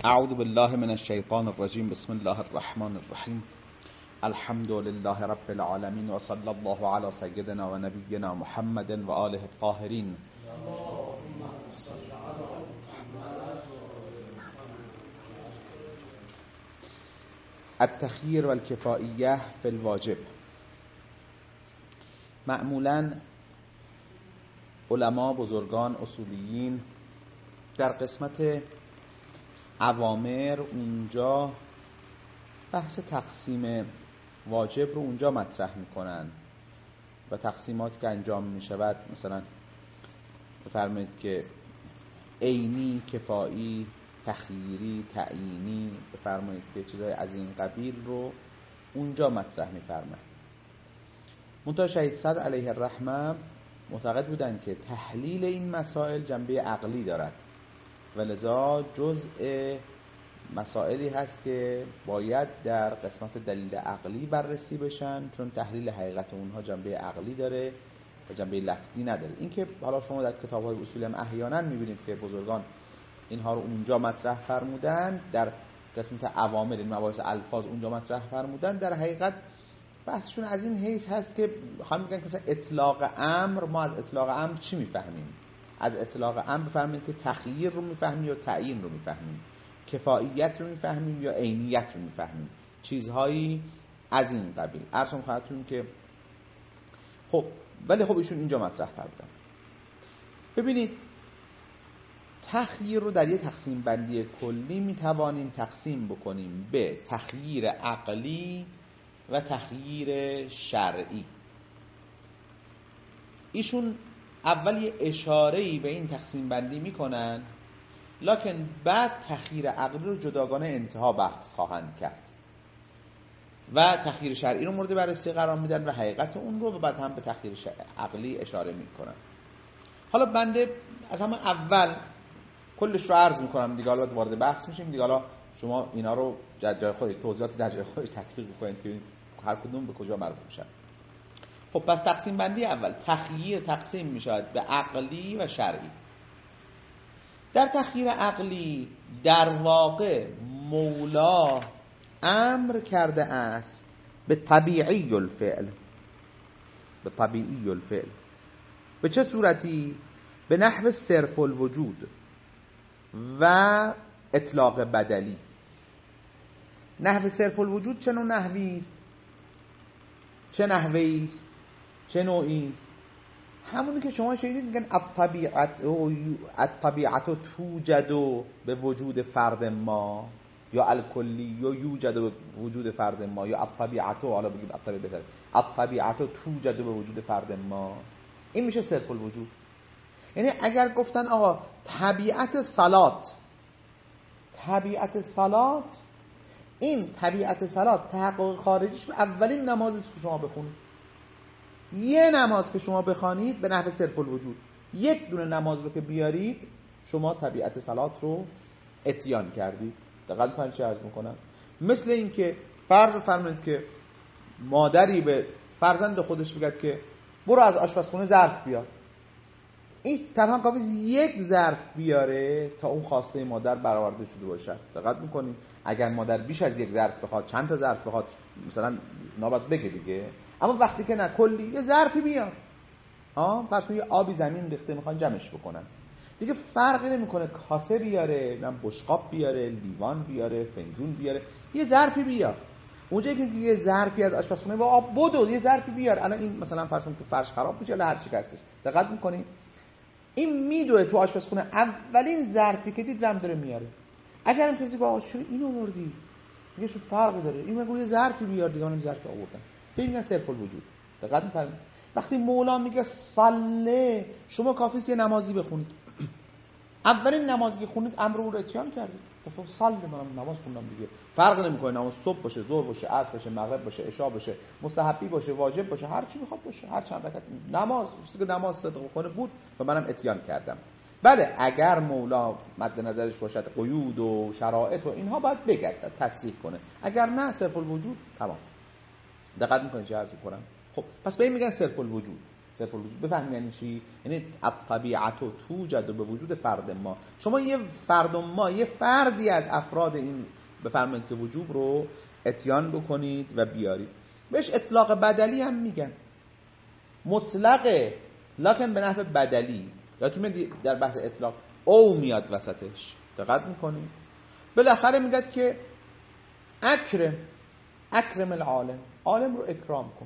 اعوذ بالله من الشیطان الرجیم. بسم الله الرحمن الرحیم. الحمد لله رب العالمین و صلی الله علی سیدنا و نبینا محمد و آله الطاهرین. التخییر و الکفائیه فی الواجب. معمولا علما، بزرگان، اصولیین در قسمت اوامر اونجا بحث تقسیم واجب رو اونجا مطرح میکنن و تقسیمات که انجام میشود، مثلا بفرمایید که عینی، کفایی، تخییری، تعیینی، بفرمایید که چیزای از این قبیل رو اونجا مطرح میفرماید. منتها شهید صدر علیه الرحمه معتقد بودن که تحلیل این مسائل جنبه عقلی دارد و لذا جزء مسائلی هست که باید در قسمت دلیل عقلی بررسی بشن، چون تحلیل حقیقت اونها جنبه عقلی داره و جنبه لفظی نداره. این که حالا شما در کتاب‌های اصول هم احیانا می‌بینید که بزرگان اینها رو اونجا مطرح فرمودن، در قسمت اوامر این مباحث الفاظ اونجا مطرح فرمودن، در حقیقت بحثشون از این حیث هست که می‌خوان بگن که مثلا اطلاق امر، ما از اطلاق امر چی می‌فهمیم؟ از اطلاق امر بفرمایید که تخییر رو می‌فهمیم یا تعیین رو می‌فهمیم، کفاییت رو می‌فهمیم یا عینیت رو می‌فهمیم، چیزهایی از این قبیل. عرضم خدمتتون که ولی ایشون اینجا مطرح کردن. ببینید تخییر رو در یه تقسیم بندی کلی می‌توانیم تقسیم بکنیم به تخییر عقلی و تخییر شرعی. ایشون اول یه اشاره‌ای به این تقسیم بندی میکنن، لکن بعد تخییر عقلی رو جداگانه انتها بحث خواهند کرد و تخییر شرعی رو مورد بررسی قرار میدن و حقیقت اون رو، و بعد هم به تخییر عقلی اشاره میکنن. حالا بنده از همون اول کلش رو عرض میکنم دیگه، حالا وارد بحث میشیم دیگه. حالا شما اینا رو در جای خودش توضیحات در جای خودش تطبیق بکنید که هر کدوم به کجا مربوط میشن. پس تقسیم بندی اول، تخییر تقسیم میشود به عقلی و شرعی. در تخییر عقلی در واقع مولا امر کرده است به طبیعی الفعل. به طبیعی الفعل به چه صورتی؟ به نحو صرف الوجود و اطلاق بدلی. نحو صرف الوجود چه نوع نحوی است؟ چه نحوی است؟ چه نوعی است؟ همونی که شما شنیدید میگن الطبیعت توجد به وجود فرد ما، یا الکلی یا یوجد به وجود فرد ما، یا الطبیعت، حالا بگیم الطبیعت توجد به وجود فرد ما. این میشه صرف الوجود. یعنی اگر گفتن آقا طبیعت صلات، این طبیعت صلات تحقق خارجیش به اولین نمازی که شما بخونید، یه نماز که شما بخوانید به نحو صرف الوجود، یک دونه نماز رو که بیارید، شما طبیعت صلات رو اتیان کردید. دقیق کنید چه عرض میکنم. مثل این که فرض فرمایید که مادری به فرزند خودش بگه که برو از آشپزخونه ظرف بیار. این تنها کافیه یک ظرف بیاره تا اون خواسته مادر برآورده شده باشه. دقت میکنید اگر مادر بیش از یک ظرف بخواد، چند تا ظرف بخواد، مثلا نابد بگه دیگه. اما وقتی که نه، کلی یه ظرفی بیار. پس یه آبی زمین ریخته میخوان جمعش بکنن، دیگه فرقی نمیکنه کاسه بیاره، بشقاب بیاره، لیوان بیاره، فنجون بیاره، یه ظرفی بیار. اونجایی که یه ظرفی از آشپزخونه با آب بدو، یه ظرفی بیار. الان این مثلا فرض کن که فرش خراب میشه یا هر چی هستش، دقت میکنید این میدوه تو آشپزخونه، اولین ظرفی که دید رم داره میاره. اگر هم کسی با چرا اینو آوردی، میگه چه فرقی داره، این میگه یه ظرفی بیار دیگه، منم ظرف آوردم. ببین صرف الوجود. دقت میکنید وقتی مولا میگه صله، شما کافیه یه نمازی بخونید، اولین نمازی که خونید امر رو اتیان کردید، گفتم صله، منم نماز خوندم دیگه. فرق نمیکنه نماز صبح باشه، ظهر باشه، عصر باشه، مغرب باشه، عشاء باشه، مستحبی باشه، واجب باشه، هر چی بخواد باشه، هر چند رکعت نماز چیزی که نماز صدق کنه بود و منم اتیان کردم. بله اگر مولا مد نظرش باشد قیود و شرایط و اینها باید بگرد تصریح کنه، اگر نه صرف الوجود تمام. دقت میکنید چه عرض میکنم. پس به این میگن صرف الوجود. صرف الوجود بفهمید یعنی چی؟ یعنی الطبیعت توجد به وجود فرد ما. شما یه فرد ما، یه فردی از افراد این بفرمایید که وجوب رو اتیان بکنید و بیارید. بهش اطلاق بدلی هم میگن، مطلقه لکن به نحو بدلی. یادتون در بحث اطلاق او میاد وسطش، دقت میکنید؟ بالاخره میگه که اکرم العالم، عالم رو اکرام کن.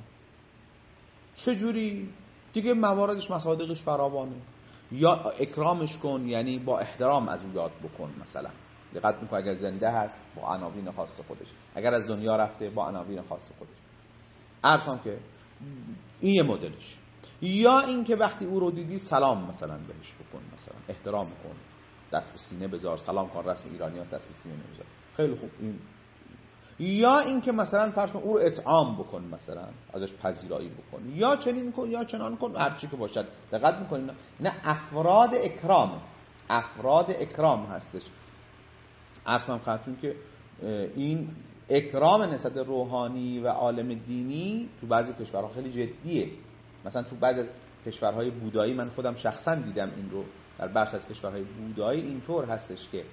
چجوری؟ دیگه مواردش مصادیقش فراوانه. یا اکرامش کن یعنی با احترام از او یاد بکن. مثلا دقت میکنه اگر زنده هست با عناوین خاص خودش، اگر از دنیا رفته با عناوین خاص خودش. عرضم که این یه مدلش. یا این که وقتی او رو دیدی سلام مثلا بهش بکن، مثلا احترام کن، دست به سینه بذار، سلام کن، رسم ایرانی هست دست به سینه نمیذار. خیلی خوب این. یا این که مثلا فرض کن او رو اطعام بکن، مثلا ازش پذیرایی بکن، یا چنین کن یا چنان کن، هر چی که باشد. دقت میکنید نه افراد اکرام، افراد اکرام هستش. اصلا خاطرون که این اکرام نسبت روحانی و عالم دینی تو بعضی کشورها خیلی جدیه. مثلا تو بعضی از کشورهای بودایی، من خودم شخصا دیدم این رو، در برخی از کشورهای بودایی اینطور هستش که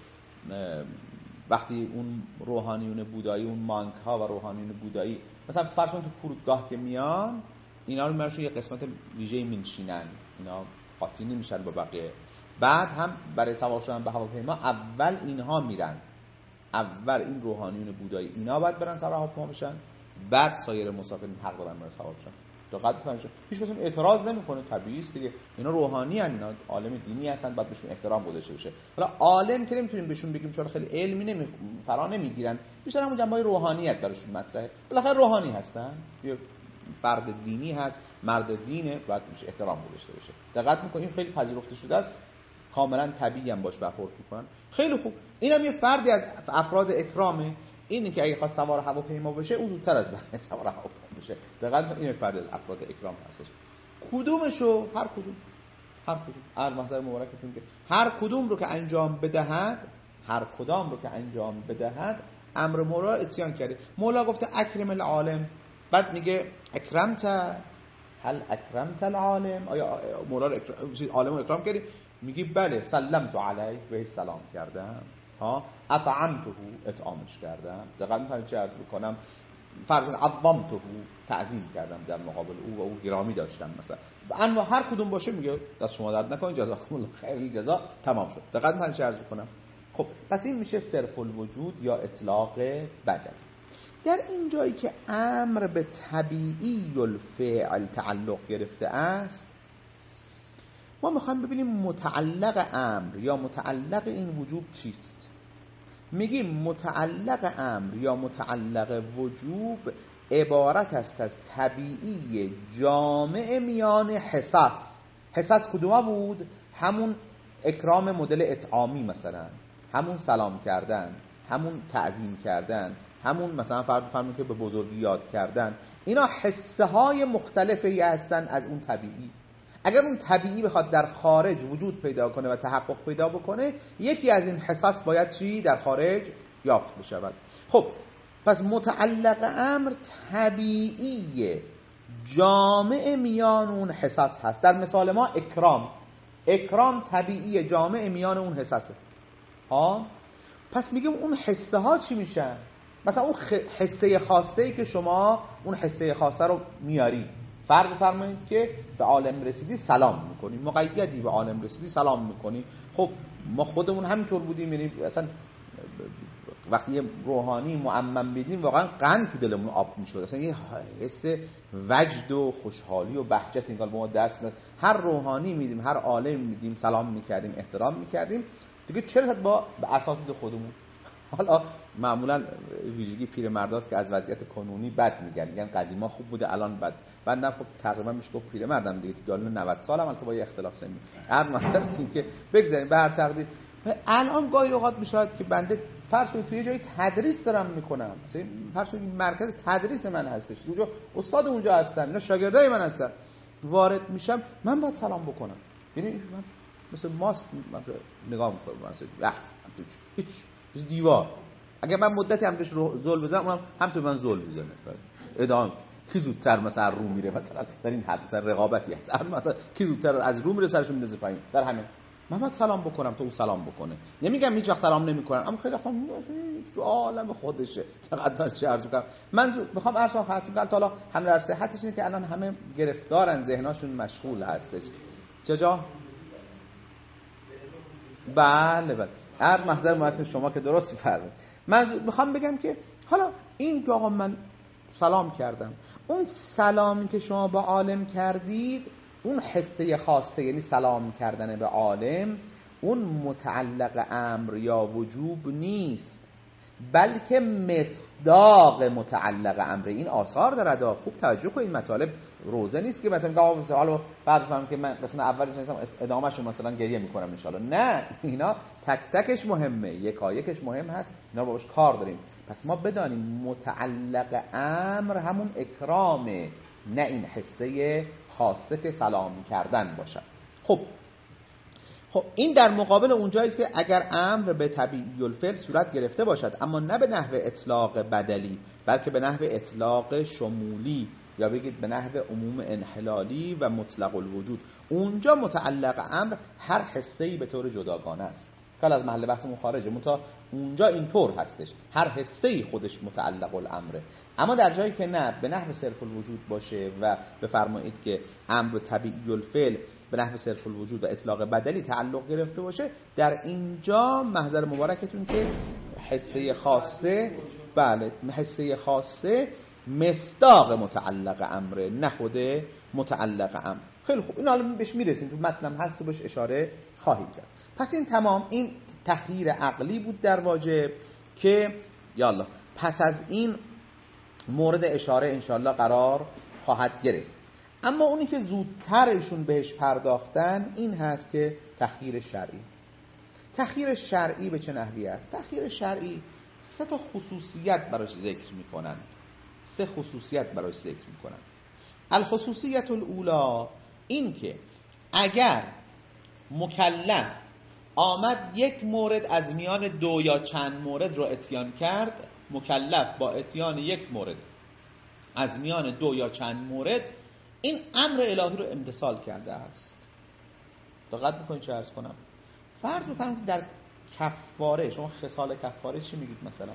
وقتی اون روحانیون بودایی، اون مانک ها و روحانیون بودایی مثلا فرض کن تو فرودگاه که میان، اینا رو میبرشون یه قسمت ویژه‌ای میشینن، اینا قاطی نمیشن با بقیه. بعد هم برای سوار شدن به هواپیما اول اینها میرن، اول این روحانیون بودایی اینا باید برن سوار هواپیما بشن، بعد سایر مسافرین حق دارن برن سوار بشن. دقت کنید هیچ کسی اعتراض نمیکنه، طبیعی است دیگه، اینا روحانی ان، اینا عالم دینی هستن، باید بهشون احترام گذاشته بشه. حالا عالم که نمیتونیم بهشون بگیم چون خیلی علمی فرا نمیگیرن، بیشتر همون جنبه روحانیت براشون مطرحه. بالاخره روحانی هستن، یه فرد دینی هست، مرد دینه، باید بهش احترام گذاشته بشه. دقت میکنیم خیلی پذیرفته شده است، کاملا طبیعی هم باش برخورد میکنن. خیلی خوب، اینم یه فردی از افراد اکرامه. اینی که اگه خواست سوار هواپیما بشه او زودتر از بقیه سوار هواپیما بشه. دقیقاً این فرد از افراد اکرام هستش. کدومشو؟ هر کدوم هر محضر مبارکتون که هر کدوم رو که انجام بدهد، هر کدام رو که انجام بدهد امر مولا اتیان کرده. مولا گفته اکرم العالم، بعد میگه اکرمت، هل اکرمت العالم؟ آیا مولا رو عالم رو اکرام کردی؟ میگی بله، سلمت علیه، بهش سلام کردم، اطعمته، اطعامش کردم. دقیقاً می‌فهمید چه عرض بکنم؟ فرض عظمته، تعظیم کردم در مقابل او و او گرامی داشتم مثلا. اما هر کدوم باشه میگه دست شما درد نکنه، جزاکم الله خیر الجزا، تمام شد. دقیقاً می‌فهمید چه عرض بکنم؟ خب پس این میشه صرف الوجود یا اطلاق بدل. در این جایی که امر به طبیعی الفعل تعلق گرفته است، ما میخوایم ببینیم متعلق امر یا متعلق این وجوب چیست. میگیم متعلق امر یا متعلق وجوب عبارت است از طبیعی جامع میان حساس کدوما بود؟ همون اکرام مدل اطعامی، مثلا همون سلام کردن، همون تعظیم کردن، همون مثلا فرض که به بزرگی یاد کردن. اینا حسه های مختلفی هستن از اون طبیعی. اگر اون طبیعی بخواد در خارج وجود پیدا کنه و تحقق پیدا بکنه، یکی از این حساس باید چی؟ در خارج یافت بشود. خب پس متعلق امر طبیعی جامع میان اون حساس هست. در مثال ما اکرام طبیعی جامع میان اون حساسه. پس میگیم اون حسه ها چی میشن؟ مثلا اون حسه خاصه‌ای که شما اون حسه خاصه رو میاری، فرض فرمایید که به عالم رسیدی سلام میکنی، مقیدی به عالم رسیدی سلام میکنی. خب ما خودمون همینطور بودیم، یعنی اصلا وقتی یه روحانی معمم بدیم واقعا قند تو دلمون آب میشد، اصلا یه حس وجد و خوشحالی و بهجت انگار به ما دست میاد. هر روحانی میدیم، هر عالم میدیم سلام میکردیم، احترام میکردیم دیگه. چرا با به اساتید خودمون؟ حالا معمولا ویژگی پیرمرداست که از وضعیت کنونی بد میگن قدیما خوب بوده الان بد. بعدم خب تقریبا میشه گفت پیرمردم دیگه، تو دالون 90 سالم، البته با یه اختلاف سنی. هر مثلا که بگذاریم به هر تقدیر، الان گاهی اوقات میشود که بنده فرض کنید توی جای تدریس دارم میکنم، مثلا فرض کنید مرکز تدریس من هستش، اونجا استاد اونجا هستن، اینا شاگردای من هستن، وارد میشم من باید سلام بکنم. یعنی من مثل ماست نگاه میکنم، مثلا هیچ دیوار. اگه من مدتی هم توش زل بزنم، اونم هم تو من زل میزنه. ادامه کی زودتر مثلا رو میره، مثلا در این حد مثلا رقابتی هست، مثلا کی زودتر از رو میره سرش میندازه پایین. در همین من باید سلام بکنم تا او سلام بکنه. نمیگم هیچ وقت سلام نمیکنن، اما خیلی وقتا تو عالم خودشه. فقط من چه عرض کنم، من میخوام عرض کنم خدمتتون حالا همه در صحتش اینه که الان همه گرفتارن، ذهناشون مشغول هستش. چجا؟ بله هر محضر مؤسس شما که درست فرمودید. من میخوام بگم که حالا این که آقا من سلام کردم، اون سلامی که شما با عالم کردید، اون حسه خاصه، یعنی سلام کردن به عالم، اون متعلق امر یا وجوب نیست، بلکه مصداق متعلق امر. این آثار داره. خوب توجه کنید، این مطالب روزه نیست که مثلا میگم حالا بعد فهمم که من قسمت اولش نیستم ادامه‌شو مثلا گریه میکنم ان شاءالله. نه، اینا تک تکش مهمه، یکایکش مهم هست، اینا باهاش کار داریم. پس ما بدانیم متعلق امر همون اکرامه، نه این حسه خاصه که سلام کردن باشه. خب این در مقابل اونجایی است که اگر امر به طبیعی الفعل صورت گرفته باشد، اما نه به نحو اطلاق بدلی، بلکه به نحو اطلاق شمولی، یا بگید به نحو عموم انحلالی و مطلق الوجود، اونجا متعلق امر هر حسه‌ای به طور جداگانه است. کلا از محل بحثمون خارجه، منتها اونجا اینطور هستش، هر حسه‌ای خودش متعلق الامره. اما در جایی که نه به نحو صرف الوجود باشه و بفرمایید که امر طبیعی الفعل به نحو صرف الوجود و اطلاق بدلی تعلق گرفته باشه، در اینجا محضر مبارکتون که حسه خاصه، بله حسه خاصه مصداق متعلق امره، نه خود متعلق امر. خیلی خوب، این حالا بهش میرسیم، تو متنم هست و بهش اشاره خواهید کرد. پس این تمام، این تحریر عقلی بود در واجب که یالا پس از این مورد اشاره انشالله قرار خواهد گرفت. اما اونی که زودتر ایشون بهش پرداختن این هست که تخییر شرعی. تخییر شرعی به چه نحوی است؟ تخییر شرعی 3 خصوصیت براش ذکر میکنن. 3 خصوصیت براش ذکر میکنن. الخصوصیت الاولا، این که اگر مکلف آمد یک مورد از میان 2 یا چند مورد رو اتیان کرد، مکلف با اتیان یک مورد از میان 2 یا چند مورد این امر الهی رو امتثال کرده است. دقت میکنید چه عرض کنم؟ فرض بفرمایید در کفاره، شما خصال کفاره چی میگید؟ مثلا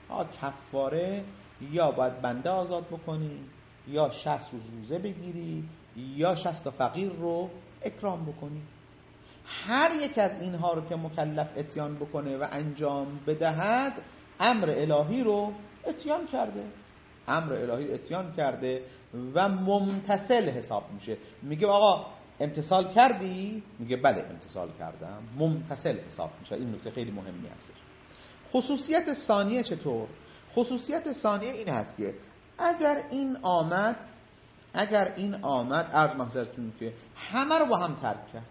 کفاره یا باید بنده آزاد بکنی، یا 60 روزه بگیری، یا 60 فقیر رو اکرام بکنی. هر یک از اینها رو که مکلف اتیان بکنه و انجام بدهد، امر الهی رو اتیان کرده، امر الهی اتیان کرده و ممتثل حساب میشه. میگه آقا امتثال کردی؟ میگه بله امتثال کردم، ممتثل حساب میشه. این نکته خیلی مهمی هستش. خصوصیت ثانیه چطور؟ خصوصیت ثانیه این هست که اگر این آمد عرض محضرتون که همه رو با هم ترک کرد.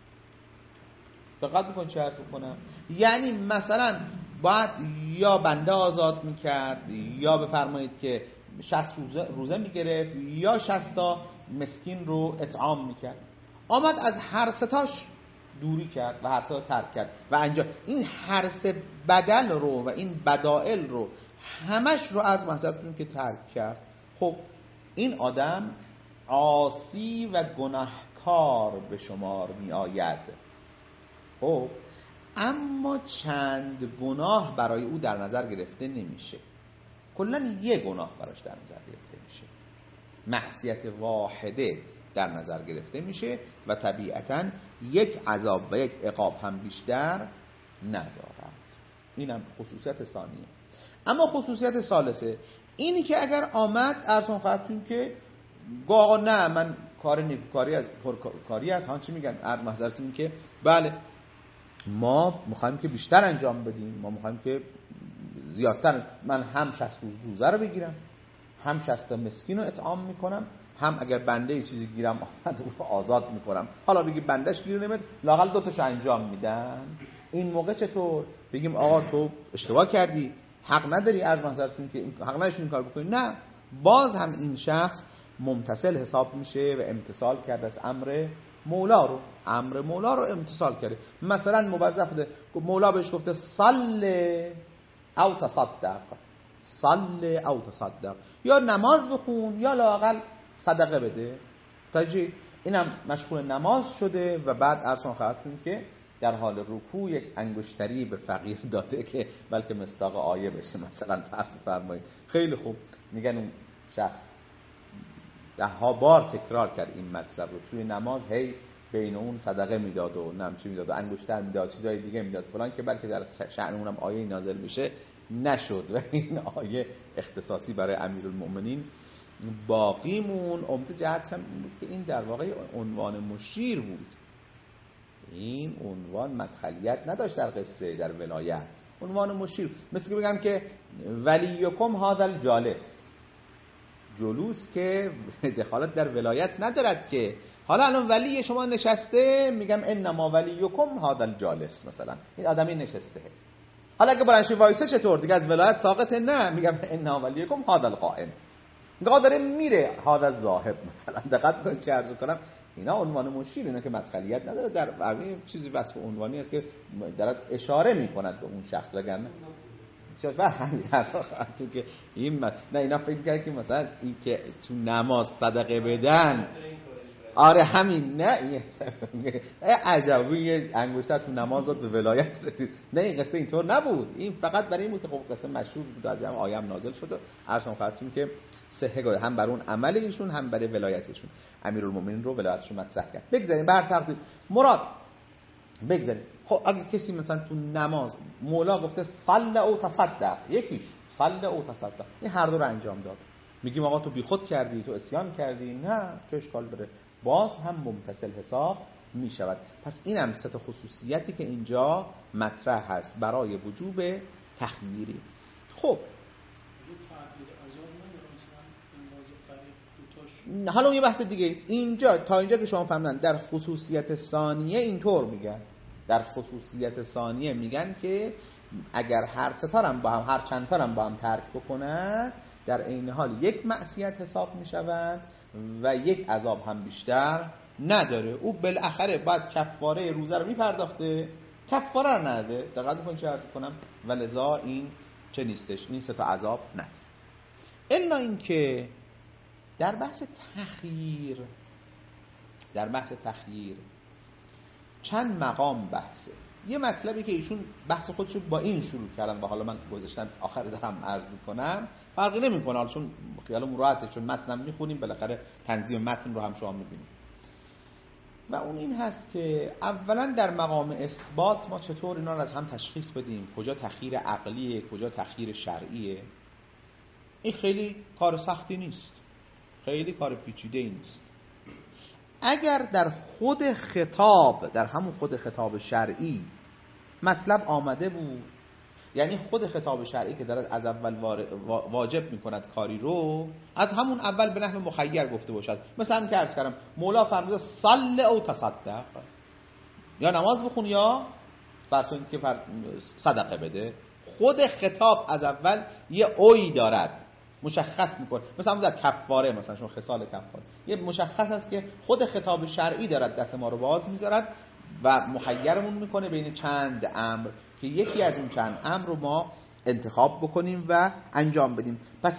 دقت بکن چه عرض کنم، یعنی مثلا باید یا بنده آزاد میکرد، یا بفرمایید که 60 روزه میگرفت، یا 60 تا مسکین رو اطعام میکرد. آمد از هر ستاش دوری کرد و هر ستا ترک کرد و انجام این هر سه بدل رو و این بدائل رو همش رو از محضرتون که ترک کرد. خب این آدم عاصی و گناهکار به شمار می آید. خب اما چند گناه برای او در نظر گرفته نمیشه، کلاً یک گناه براش در نظر گرفته میشه، معصیت واحده در نظر گرفته میشه و طبیعتاً یک عذاب و یک عقاب هم بیشتر ندارد. اینم خصوصیت ثانیه. اما خصوصیت ثالثه اینی که اگر آمد ارسان خواهدتون که گو آقا نه من کار نیکوکاری از پرکاری از هان چی میگن عرض محضرتون که بله ما میخوایم که بیشتر انجام بدیم، ما میخوایم که زیادتر، من هم 60 روزه رو بگیرم، هم 60 مسکین رو اطعام میکنم، هم اگر بنده یه چیزی گیرم آمد رو آزاد میکنم. حالا بگی بندش گیر نمید لااقل 2 تاشو انجام میدن. این موقع چطور بگیم آقا تو اشتباه کردی، حق نداری عرض محضرتون که حق نداشتی این کار بکنی؟ نه، باز هم این شخص ممتثل حساب میشه و امتثال کرده از امر مولا رو امتثال کرده. مثلا موظف ده مولا بهش گفته صل او تصدق، صل او تصدق، یا نماز بخون یا لااقل صدقه بده. تاجی اینم مشغول نماز شده و بعد ارسان خواهدتون که در حال رکوع یک انگشتری به فقیر داده که بلکه مصداق آیه بشه. مثلا فرض فرمایید خیلی خوب میگن اون شخص 10 بار تکرار کرد این مطلب رو توی نماز، هی بین اون صدقه میداد و نمچه میداد و انگشتر میداد چیزای دیگه میداد فلان، که بلکه در شأن اونم آیه نازل بشه نشد و این آیه اختصاصی برای امیرالمؤمنین باقی مون. عمده جهت هم بود که این در واقع عنوان مشیر بود، این عنوان مدخلیت نداشت در قصه، در ولایت عنوان مشیر. مثل که بگم که ولیکم هذا الجالس، جلوس که دخالت در ولایت ندارد که حالا الان ولی شما نشسته میگم انما ولیکم هذا الجالس، مثلا این آدمی نشسته، حالا اگه بلنشی وایسه چطور دیگه از ولایت ساقطه؟ نه، میگم انا ولیکم هذا القائم، نگاه داره میره هذا الذاهب مثلا. دقت کنید چه عرض کنم، اینا عنوان مشیر، اینا که مدخلیت نداره، در واقع چیزی وصف عنوانی است که دارد اشاره میکند به اون شخص، وگرنه چرا به همین تو که این نه اینا فکر کرد که مثلا این که تو نماز صدقه بدن، آره همین، نه این عجبی یه انگشتر تو نماز داد به ولایت رسید، نه این قصه اینطور نبود، این فقط برای این بود که خب قصه مشهور بود، از این آیه هم نازل شد و عرضم خدمتتون که صحه هم بر اون عمل ایشون هم برای ولایتشون امیرالمومنین رو ولایتشون مطرح کرد. بگذاریم بر تقدیر مراد بگذاریم. خب اگه کسی مثلا تو نماز مولا گفته صل او تصدق، یکیش صل او تصدق، این هر دو رو انجام داد، میگیم آقا تو بیخود کردی، تو عصیان کردی، نه چه اشکال داره، باز هم ممتثل حساب می شود. پس این هم سه تا خصوصیتی که اینجا مطرح هست برای وجوب تخییری. خب حالا یه بحث دیگه است اینجا، تا اینجا که شما فهمیدن در خصوصیت ثانیه اینطور میگن، در خصوصیت ثانیه میگن که اگر هر ستارم با هم، هر چند تارم با هم ترک بکنن، در عین حال یک معصیت حساب میشوند و یک عذاب هم بیشتر نداره. او بالاخره بعد کفاره روزه رو میپرداخته، کفاره رو نده. دقت میکنید چه عرض کنم، ولذا این چه نیستش، این سه تا عذاب نده. الا اینکه در بحث تخییر چند مقام بحثه. یه مطلبی که ایشون بحث خودش با این شروع کردن و حالا من گذاشتم آخر دارم عرض میکنم، فرقی نمیکنه حالا چون خیالم راحته، چون متنم میخونیم بالاخره تنظیم متن رو هم شما میبینیم. و اون این هست که اولا در مقام اثبات ما چطور اینا رو از هم تشخیص بدیم، کجا تخییر عقلیه کجا تخییر شرعیه. این خیلی کار سختی نیست، خیلی کار پیچیده‌ای نیست. اگر در خود خطاب، در همون خود خطاب شرعی مطلب آمده بود، یعنی خود خطاب شرعی که دارد از اول واجب میکند کاری رو، از همون اول به نحو مخیر گفته باشد. مثلا هم که عرض کردم مولا فرموده صل او تصدق، یا نماز بخون یا فرض که صدقه بده. خود خطاب از اول یه اوی دارد، مشخص میکنه. مثلا در کفاره، مثلا شما خصال کفاره یه مشخص است که خود خطاب شرعی دارد دست ما رو باز میذارد و مخیرمون میکنه بین چند امر که یکی از اون چند امر رو ما انتخاب بکنیم و انجام بدیم. پس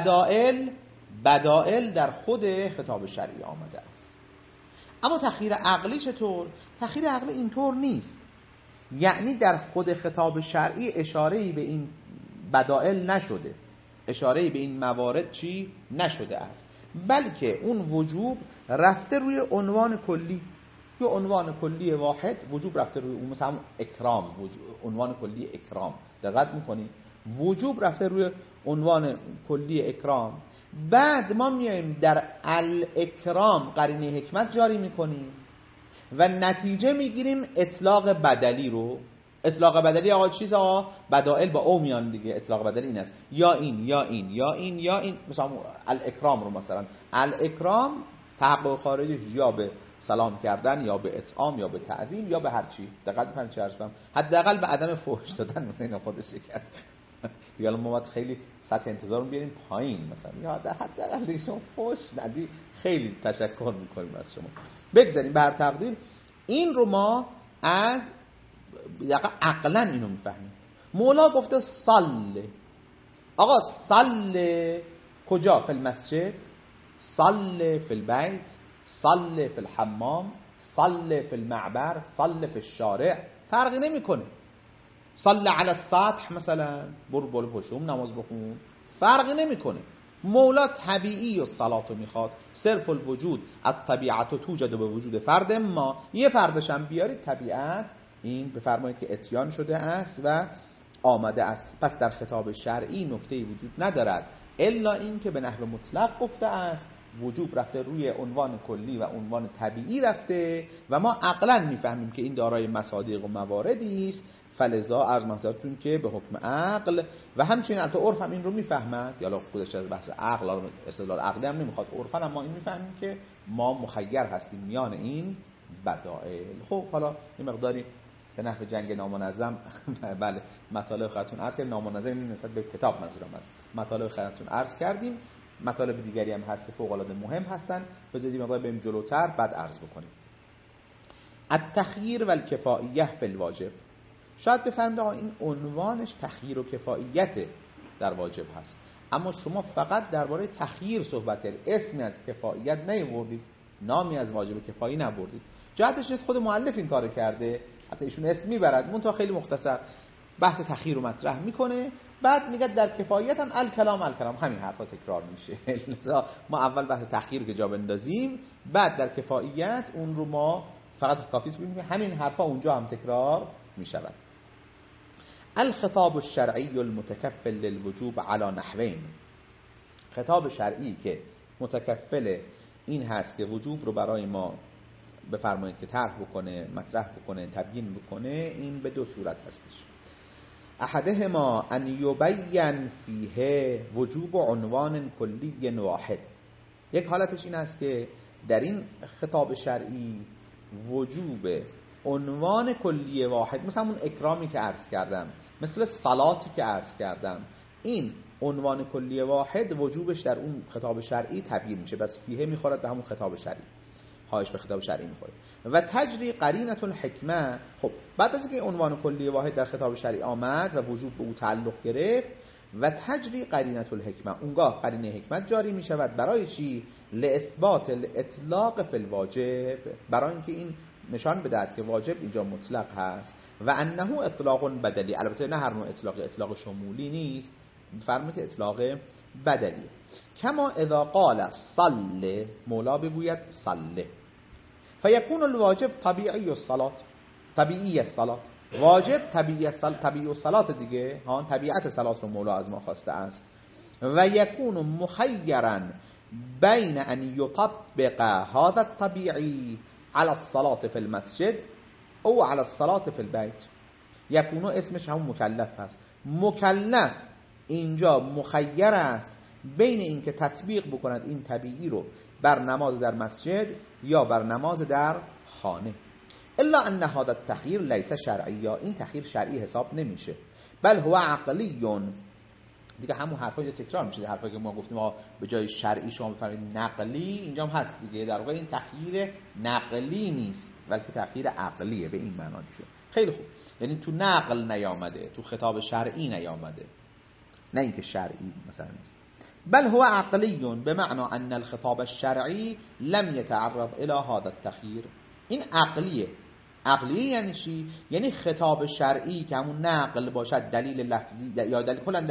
بدائل در خود خطاب شرعی آمده است. اما تخییر عقلی چطور؟ تخییر عقلی اینطور نیست، یعنی در خود خطاب شرعی اشاره‌ای به این بدائل نشده، اشاره‌ای به این موارد چی نشده است، بلکه اون وجوب رفته روی عنوان کلی، یه عنوان کلی واحد وجوب رفته روی اون. مثلا اکرام، عنوان کلی اکرام، دقت می‌کنید وجوب رفته روی عنوان کلی اکرام. بعد ما میایم در الاکرام قرینه حکمت جاری می‌کنیم و نتیجه میگیریم اطلاق بدلی رو. اطلاق بدلی آقا چیز آقا بدائل با او میان دیگه. اطلاق بدلی این است، یا این یا این یا این یا این. مثلا الاکرام رو مثلا الاکرام تحقق خارجی یا به سلام کردن یا به اطعام یا به تعظیم یا به هر چی. دقت کنید چه هستم، حداقل به عدم فحش دادن مثلا اینا خودش کرد دیگه. ما باید خیلی سطح انتظار رو بیاریم پایین، مثلا یا حداقل دیگه شما فحش ندی خیلی تشکر می‌کنیم از شما. بگذاریم بر تقدیر این رو ما از عقلا اینو میفهمیم. مولا گفته صل، آقا صل کجا؟ فی المسجد، صل فی البیت، صل فی الحمام، صل فی المعبر، صل فی الشارع، فرقی نمیکنه. صل علی السطح مثلا، برو پشوم نماز بخون، فرقی نمیکنه. مولا طبیعی و صلاتو میخواد، صرف الوجود الطبیعت توجد به وجود فرد ما، یه فردش هم بیارید طبیعت این بفرمایید که اتیان شده است و آمده است. پس در خطاب شرعی نکته‌ای وجود ندارد الا این که به نحو مطلق گفته است وجوب رفته روی عنوان کلی و عنوان طبیعی رفته و ما عقلا میفهمیم که این دارای مصادیق و مواردی است. فلذا عرض محضرتون که به حکم عقل و همچنین البته عرف هم این رو میفهمد، یا خودش از بحث عقل استدلال عقلی هم نمیخواد، عرفا هم ما این میفهمیم که ما مخیر هستیم میان این بدائل. خب حالا یه مقداری به نحو جنگ نامنظم بله مطالب خدمتتون عرض کردیم. نامنظم نسبت به کتاب منظورم است. مطالب خدمتتون عرض کردیم. مطالب دیگری هم هست که فوق العاده مهم هستن، بذارید مقدار بریم جلوتر بعد عرض بکنیم. التخییر و الکفاییه فی الواجب. شاید بفرمایید آقا این عنوانش تخییر و کفاییت در واجب هست، اما شما فقط درباره تخییر صحبت کردید، اسمی از کفاییت نیاوردید، نامی از واجب کفایی نبردید. جهتش نیست خود مؤلف این کارو کرده، حتی ایشون اسم میبرد منتها خیلی مختصر بحث تخییر رو مطرح میکنه، بعد میگه در کفایت هم الکلام همین حرفا تکرار میشه. ما اول بحث تخییر که جا بندازیم، بعد در کفایت اون رو ما فقط کافیه ببینیم که همین حرفا اونجا هم تکرار میشود. الخطاب الشرعی المتکفل للوجوب علی نحوین. خطاب شرعی که متکفل این هست که وجوب رو برای ما بفرمایید که طرح بکنه، مطرح بکنه، تبیین بکنه، این به دو صورت هستش. احدهما ان یبین فیه وجوب عنوان کلی واحد. یک حالتش این است که در این خطاب شرعی وجوب عنوان کلی واحد، مثلا اون اکرامی که عرض کردم، مثل صلاتی که عرض کردم، این عنوان کلی واحد وجوبش در اون خطاب شرعی تبیین میشه، بس فیه میخورد به همون خطاب شرعی، هایش به خطاب شرعی میخوره. و تجری قرینه الحکمه. خب بعد از اینکه عنوان کلی واحد در خطاب شرعی آمد و وجوب به او تعلق گرفت، و تجری قرینه الحکمه، اونگاه قرینه حکمت جاری میشود. برای چی؟ لاثبات الاطلاق فی الواجب، برای اینکه این نشان بدهد که واجب اینجا مطلق هست و انه اطلاق بدلی. البته نه هر نوع اطلاق شمولی نیست، فرمت اطلاق بدلی. کما اذا قال صل، مولا بگوید صل، فیکون الواجب طبیعی الصلاة، واجب طبیعی الصلاة دیگه، ها طبیعت صلات رو مولا از ما خواسته است. و یکون مخیرا بین ان یطبق هذا الطبیعی على الصلاة في المسجد او على الصلاة في البيت. یکونو اسمش هم مکلف هست. مکلف اینجا مخیر است بین این که تطبیق بکند این طبیعی رو بر نماز در مسجد یا بر نماز در خانه. الا ان هذا التخییر لیس شرعی، این تخییر شرعی حساب نمیشه، بل هو عقلی. دیگه همون حرفای تکرار میشه، حرفایی که ما گفتیم ما به جای شرعی شما بفرمایید نقلی، اینجا هم هست دیگه. در واقع این تخییر نقلی نیست بلکه تخییر عقلیه، به این معنا دیگه. خیلی خوب، یعنی تو نقل نیامده، تو خطاب شرعی نیامده، نه اینکه شرعی مثلا نیست. بل هو عقلی بمعنى ان الخطاب الشرعی لم يتعرض الى هذا التخییر. این عقلیه. عقلی یعنی چی؟ یعنی خطاب شرعی که همون نقل باشد، دلیل لفظی یا کلا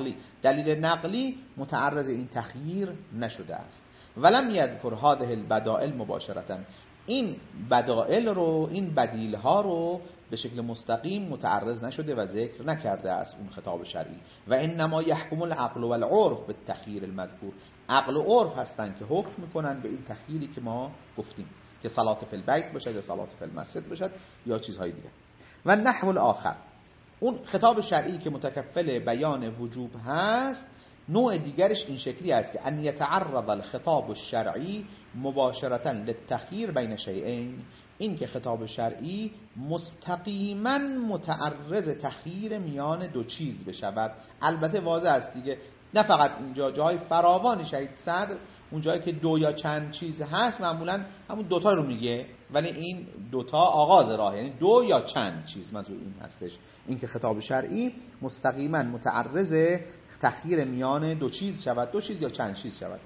دلیل نقلی متعرض این تخییر نشده است. ولم یذکر هذه البدائل مباشرتا، این بدائل رو، این بدیل ها رو به شکل مستقیم متعرض نشده و ذکر نکرده است اون خطاب شرعی. و انما یحکم العقل والعرف بالتخییر المذکور. عقل و عرف هستن که حکم میکنن به این تخییری که ما گفتیم، که صلات فی البیت باشد یا صلات فی المسجد باشد یا چیزهای دیگه. و نحو الاخر، اون خطاب شرعی که متکفل بیان وجوب هست، نوع دیگرش این شکلی است که ان یتعرض الخطاب الشرعی مباشرتا للتخییر بین شیئین. این که خطاب شرعی مستقیما متعرض تخییر میان دو چیز بشود. البته واضح است دیگه، نه فقط اینجا، جای فراوانی شهید صدر اون جایی که دو یا چند چیز هست معمولا همون دوتا رو میگه، ولی این دوتا آغاز راه، یعنی دو یا چند چیز منظور این هستش. این که خطاب شرعی مستقیما متعرض تخییر میان دو چیز شود، دو چیز یا چند چیز شود.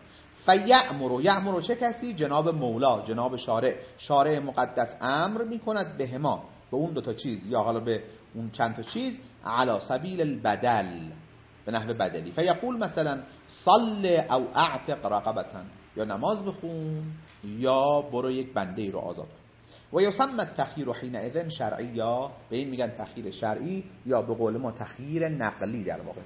یأمر چه کسی؟ جناب مولا، جناب شارع مقدس امر میکند بهما، به اون دو تا چیز یا حالا به اون چند تا چیز، علی سبیل البدل، به نحو بدلی. فیقول مثلا صل او اعتق رقبتا، یا نماز بخون یا برو یک بنده ای رو آزاد کن. و یسمى التخییر حینئذ شرعی، یا به این میگن تخییر شرعی یا به قول ما تخییر نقلی در واقع.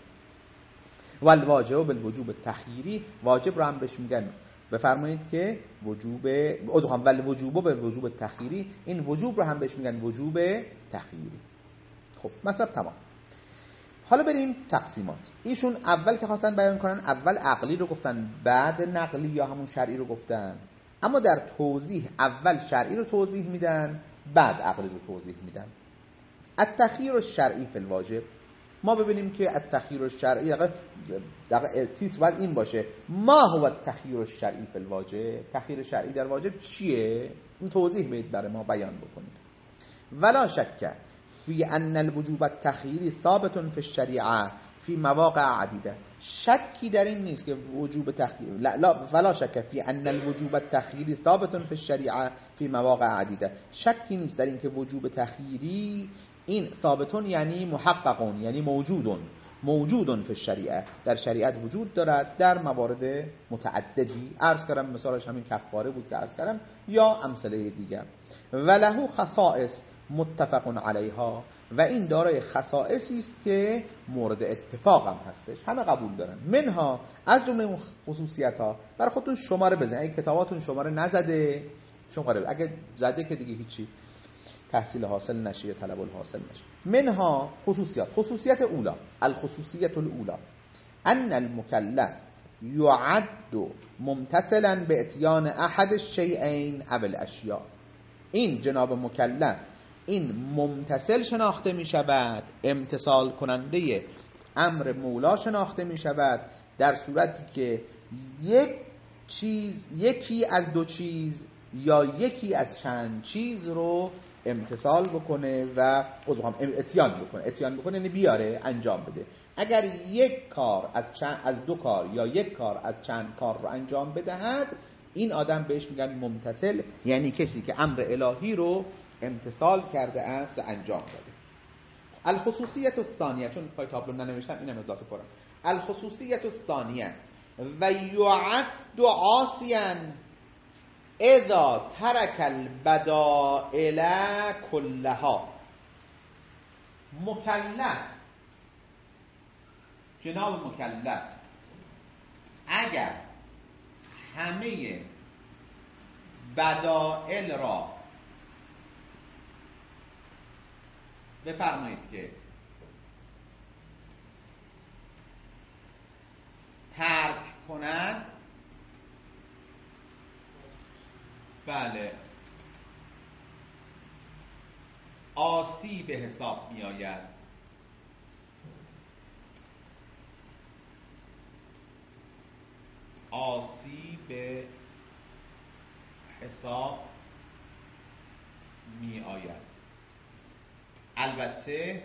و الواجب بالوجوب التخییری، واجب رو هم بهش میگن، بفرمایید که وجوب الوجوب بالوجوب التخییری، این وجوب رو هم بهش میگن وجوب تخییری. خب مطلب تمام. حالا بریم تقسیمات. ایشون اول که خواستن بیان کنن، اول عقلی رو گفتن، بعد نقلی یا همون شرعی رو گفتن، اما در توضیح اول شرعی رو توضیح میدن، بعد عقلی رو توضیح میدن. التخییر الشرعی فی الواجب، ما ببینیم که التخییر الشرعی در تیتر باید این باشه، ما هو التخییر الشرعی فی الواجب، تخییر شرعی در واجب چیه؟ این توضیح بدید برای ما، بیان بکنید. ولا شک فی ان الوجوب التخییری ثابت فی الشریعه فی مواقع عدیده، شکی در این نیست که وجوب تخییر، لا فلا شک فی ان الوجوب التخییری ثابت فی الشریعه فی مواقع عدیده، شکی نیست در این که وجوب تخییری این ثابتون یعنی محققون، یعنی موجودون فی الشریعه، در شریعت وجود دارد در موارد متعددی. عرض کردم مثالش همین کفاره بود که عرض کردم، یا امثله دیگر. وله خصائص متفق علیها، و این دارای خصائصی است که مورد اتفاق هم هستش، همه قبول دارن. منها، از جمله خصوصیت ها، برای خودتون شماره بزنید، اگه کتاباتون شماره نزده شماره بزنید، اگه زده که دیگه هیچی، تحصیل حاصل نشه یا طلب الحاصل نشه. منها خصوصیت اولا، الخصوصیت الاولا ان المکلف یعد ممتثلا به اتیان احد الشیئین او الاشیاء، این جناب مکلف این ممتثل شناخته می شود، امتثال کننده امر مولا شناخته می شود در صورتی که یکی از دو چیز یا یکی از چند چیز رو امتثال بکنه و اتیان بکنه یعنی بیاره، انجام بده. اگر یک کار از دو کار یا یک کار از چند کار رو انجام بدهد، این آدم بهش میگن ممتثل، یعنی کسی که امر الهی رو امتثال کرده است و انجام داده. الخصوصیت الثانیه، چون پای تابلو ننوشتم اینم اضافه کنم. الخصوصیت الثانیه و یعد عاصیا اذا ترک البدائل كلها، مکلف، جناب مکلف اگر همه بدائل را بفرمایید که ترک کند، بله عاصی به حساب می آید. عاصی به حساب می آید. البته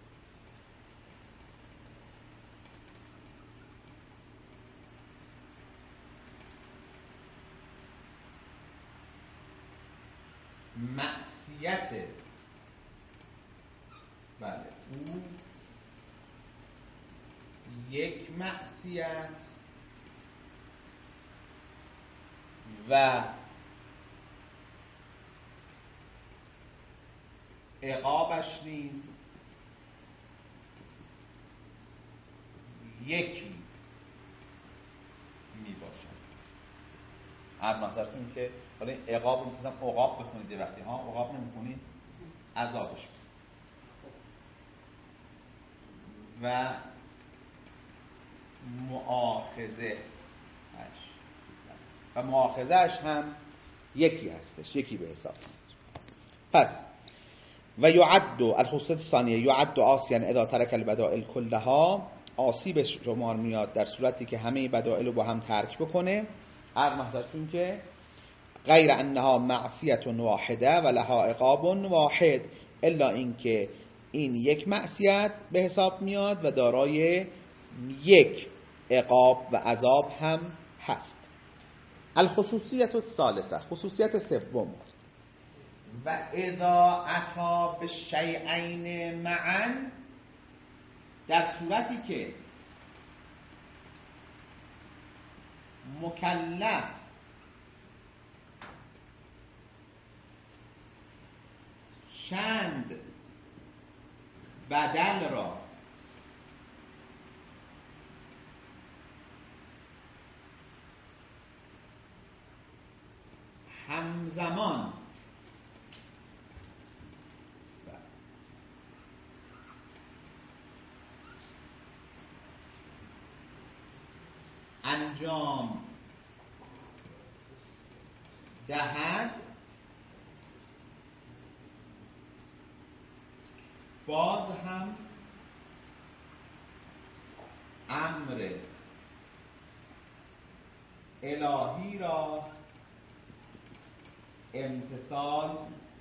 معصیت، بله او یک معصیت و عقابش نیز یکی می باشد. از نظرتون که حالا عقاب رو مثلا عقاب بخونید، یه وقتی عقاب نمی‌خونید عذابش و مؤاخذه‌اش هم یکی هستش، یکی به حساب. پس و یعد الخصوصیت الثانیه یعد عاصیا اذا ترک البدائل كلها، عاصی به شمار میاد در صورتی که همه بدائل رو با هم ترک بکنه. هر محضرتون که غیر انها معصیت واحده و لها عقاب واحد، الا اینکه این یک معصیت به حساب میاد و دارای یک عقاب و عذاب هم هست. الخصوصیت الثالثه، خصوصیت سوم، و اذا اتی بالشیئین معا، در صورتی که مکلف چند بدل را همزمان انجام دهد، باز هم امر الهی را امتثال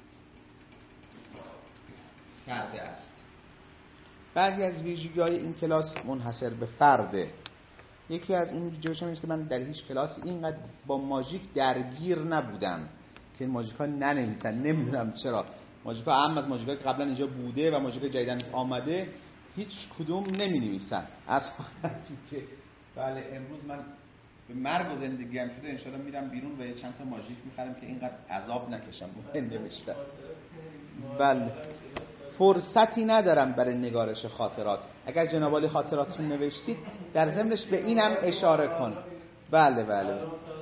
کرده است. بعضی از ویژگی‌های این کلاس منحصر به فرده. یکی از اون ویژگی‌هاش اینه که من در هیچ کلاسی اینقدر با ماژیک درگیر نبودم که این ماژیک‌ها ننویسن. نمیدونم چرا. ماژیک‌ها هم از ماژیک‌هایی که قبلا اینجا بوده و ماژیک جدیدن آمده هیچ کدوم نمی‌نویسن. از وقتی که بله امروز من به مرگ و زندگی هم شده، انشالله میرم بیرون و یه چند تا ماژیک می‌خرم که اینقدر عذاب نکشم با نوشتن. بله فرصتی ندارم برای نگارش خاطرات. اگر جناب عالی خاطراتتون نوشتید در ضمنش به اینم اشاره کن. بله بله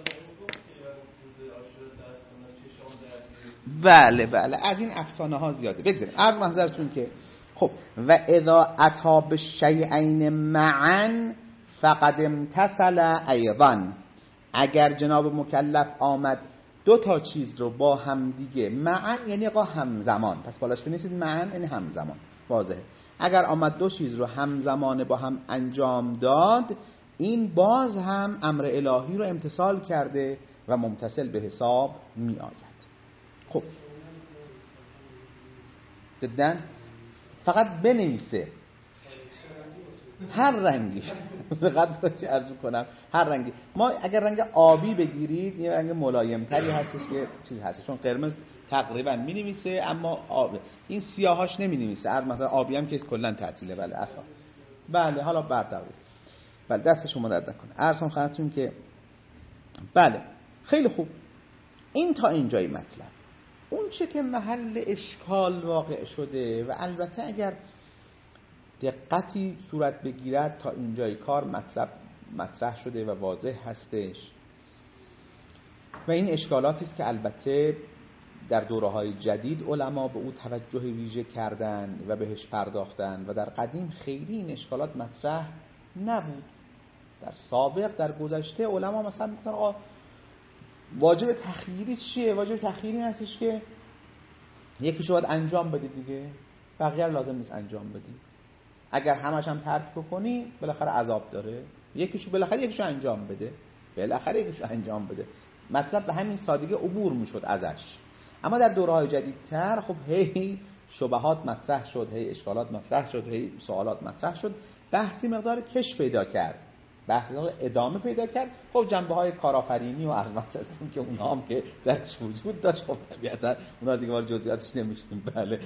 بله بله از این افسانه ها زیاده. بگذاریم عرض محضرتون که خب و اذا اتی بالشیئین معا فقد امتثل ایضا، اگر جناب مکلف آمد دو تا چیز رو با هم دیگه، معا یعنی آقا همزمان، پس بالاش بنویسید معا یعنی همزمان، واضحه. اگر آمد دو چیز رو همزمان با هم انجام داد، این باز هم امر الهی رو امتثال کرده و ممتثل به حساب می آید. خب بدن فقط بنویسه هر رنگی فقط عرض کنم هر رنگی. ما اگر رنگ آبی بگیرید یه رنگ ملایم تری هستش که چیز هست، چون قرمز تقریبا می نویسه اما آب این سیاهاش نمی نویسه. مثلا آبی هم که کلا تعطیله. بله اصلا بله حالا برتر بله دست شما درد نکنه. عرضم خدمتتون که بله خیلی خوب. این تا اینجای مطلب. اون چه که محل اشکال واقع شده و البته اگر دقتی صورت بگیرد تا اینجای کار مطرح شده و واضح هستش و این اشکالاتی است که البته در دوره‌های جدید علما به او توجه ویژه کردن و بهش پرداختن و در قدیم خیلی این اشکالات مطرح نبود. در سابق در گذشته علما مثلا میگفتن آقا واجب تخییری چیه؟ واجب تخییری این هستش که یکیشو باید انجام بدی دیگه، بقیه رو لازم نیست انجام بدی. اگر همش هم ترک بکنی بالاخره عذاب داره. یکیشو بالاخره یکیشو انجام بده، بالاخره یکیشو انجام بده. مطلب به همین سادگی عبور میشد ازش. اما در دوره‌های جدیدتر خب هی شبهات مطرح شد، هی اشکالات مطرح شد، هی سوالات مطرح شد، بحثی مقدار کش پیدا کرد، بحثی مقدار ادامه پیدا کرد. خب جنبه‌های کارآفرینی و ارزمسازی که اونها هم که درش وجود داشت، خب طبیعتا اونها دیگه وارد جزئیاتش نمیشیم. بله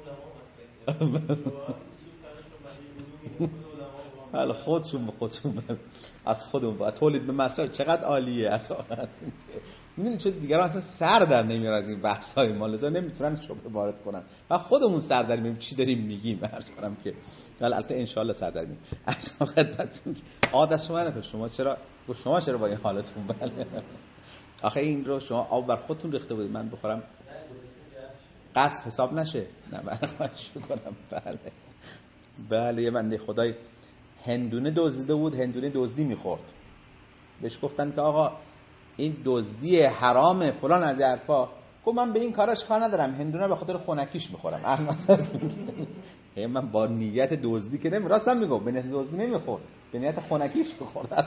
حالا خودشون از خودمون با تولید به مصرف چقدر عالیه اصلا. میدونید چه دیگران اصلا سر در نمیارن از این بحث‌های ما، لذا نمیتونن شبهه وارد کنن و خودمون سر در میاریم چی داریم میگیم. عرض کنم که البته ان شاء الله سر در میاریم. اصلا خدمتتون عادت شما چرا با این حالتون؟ بله آخه این رو شما آب بر خودتون ریخته بودید من بخورم قصد حساب نشه. نه من خواهش می‌کنم. بله یه بنده خدای هندونه دزدیده بود، هندونه دزدی میخورد. بهش گفتن که آقا این دزدی حرامه فلان از حرفا. گفت من به این کاراش کار ندارم، هندونه به خاطر خنکیش میخورم. من با نیت دزدی که راستم میگم، به نیت دزدی نمیخورد، به نیت خنکیش میخورد.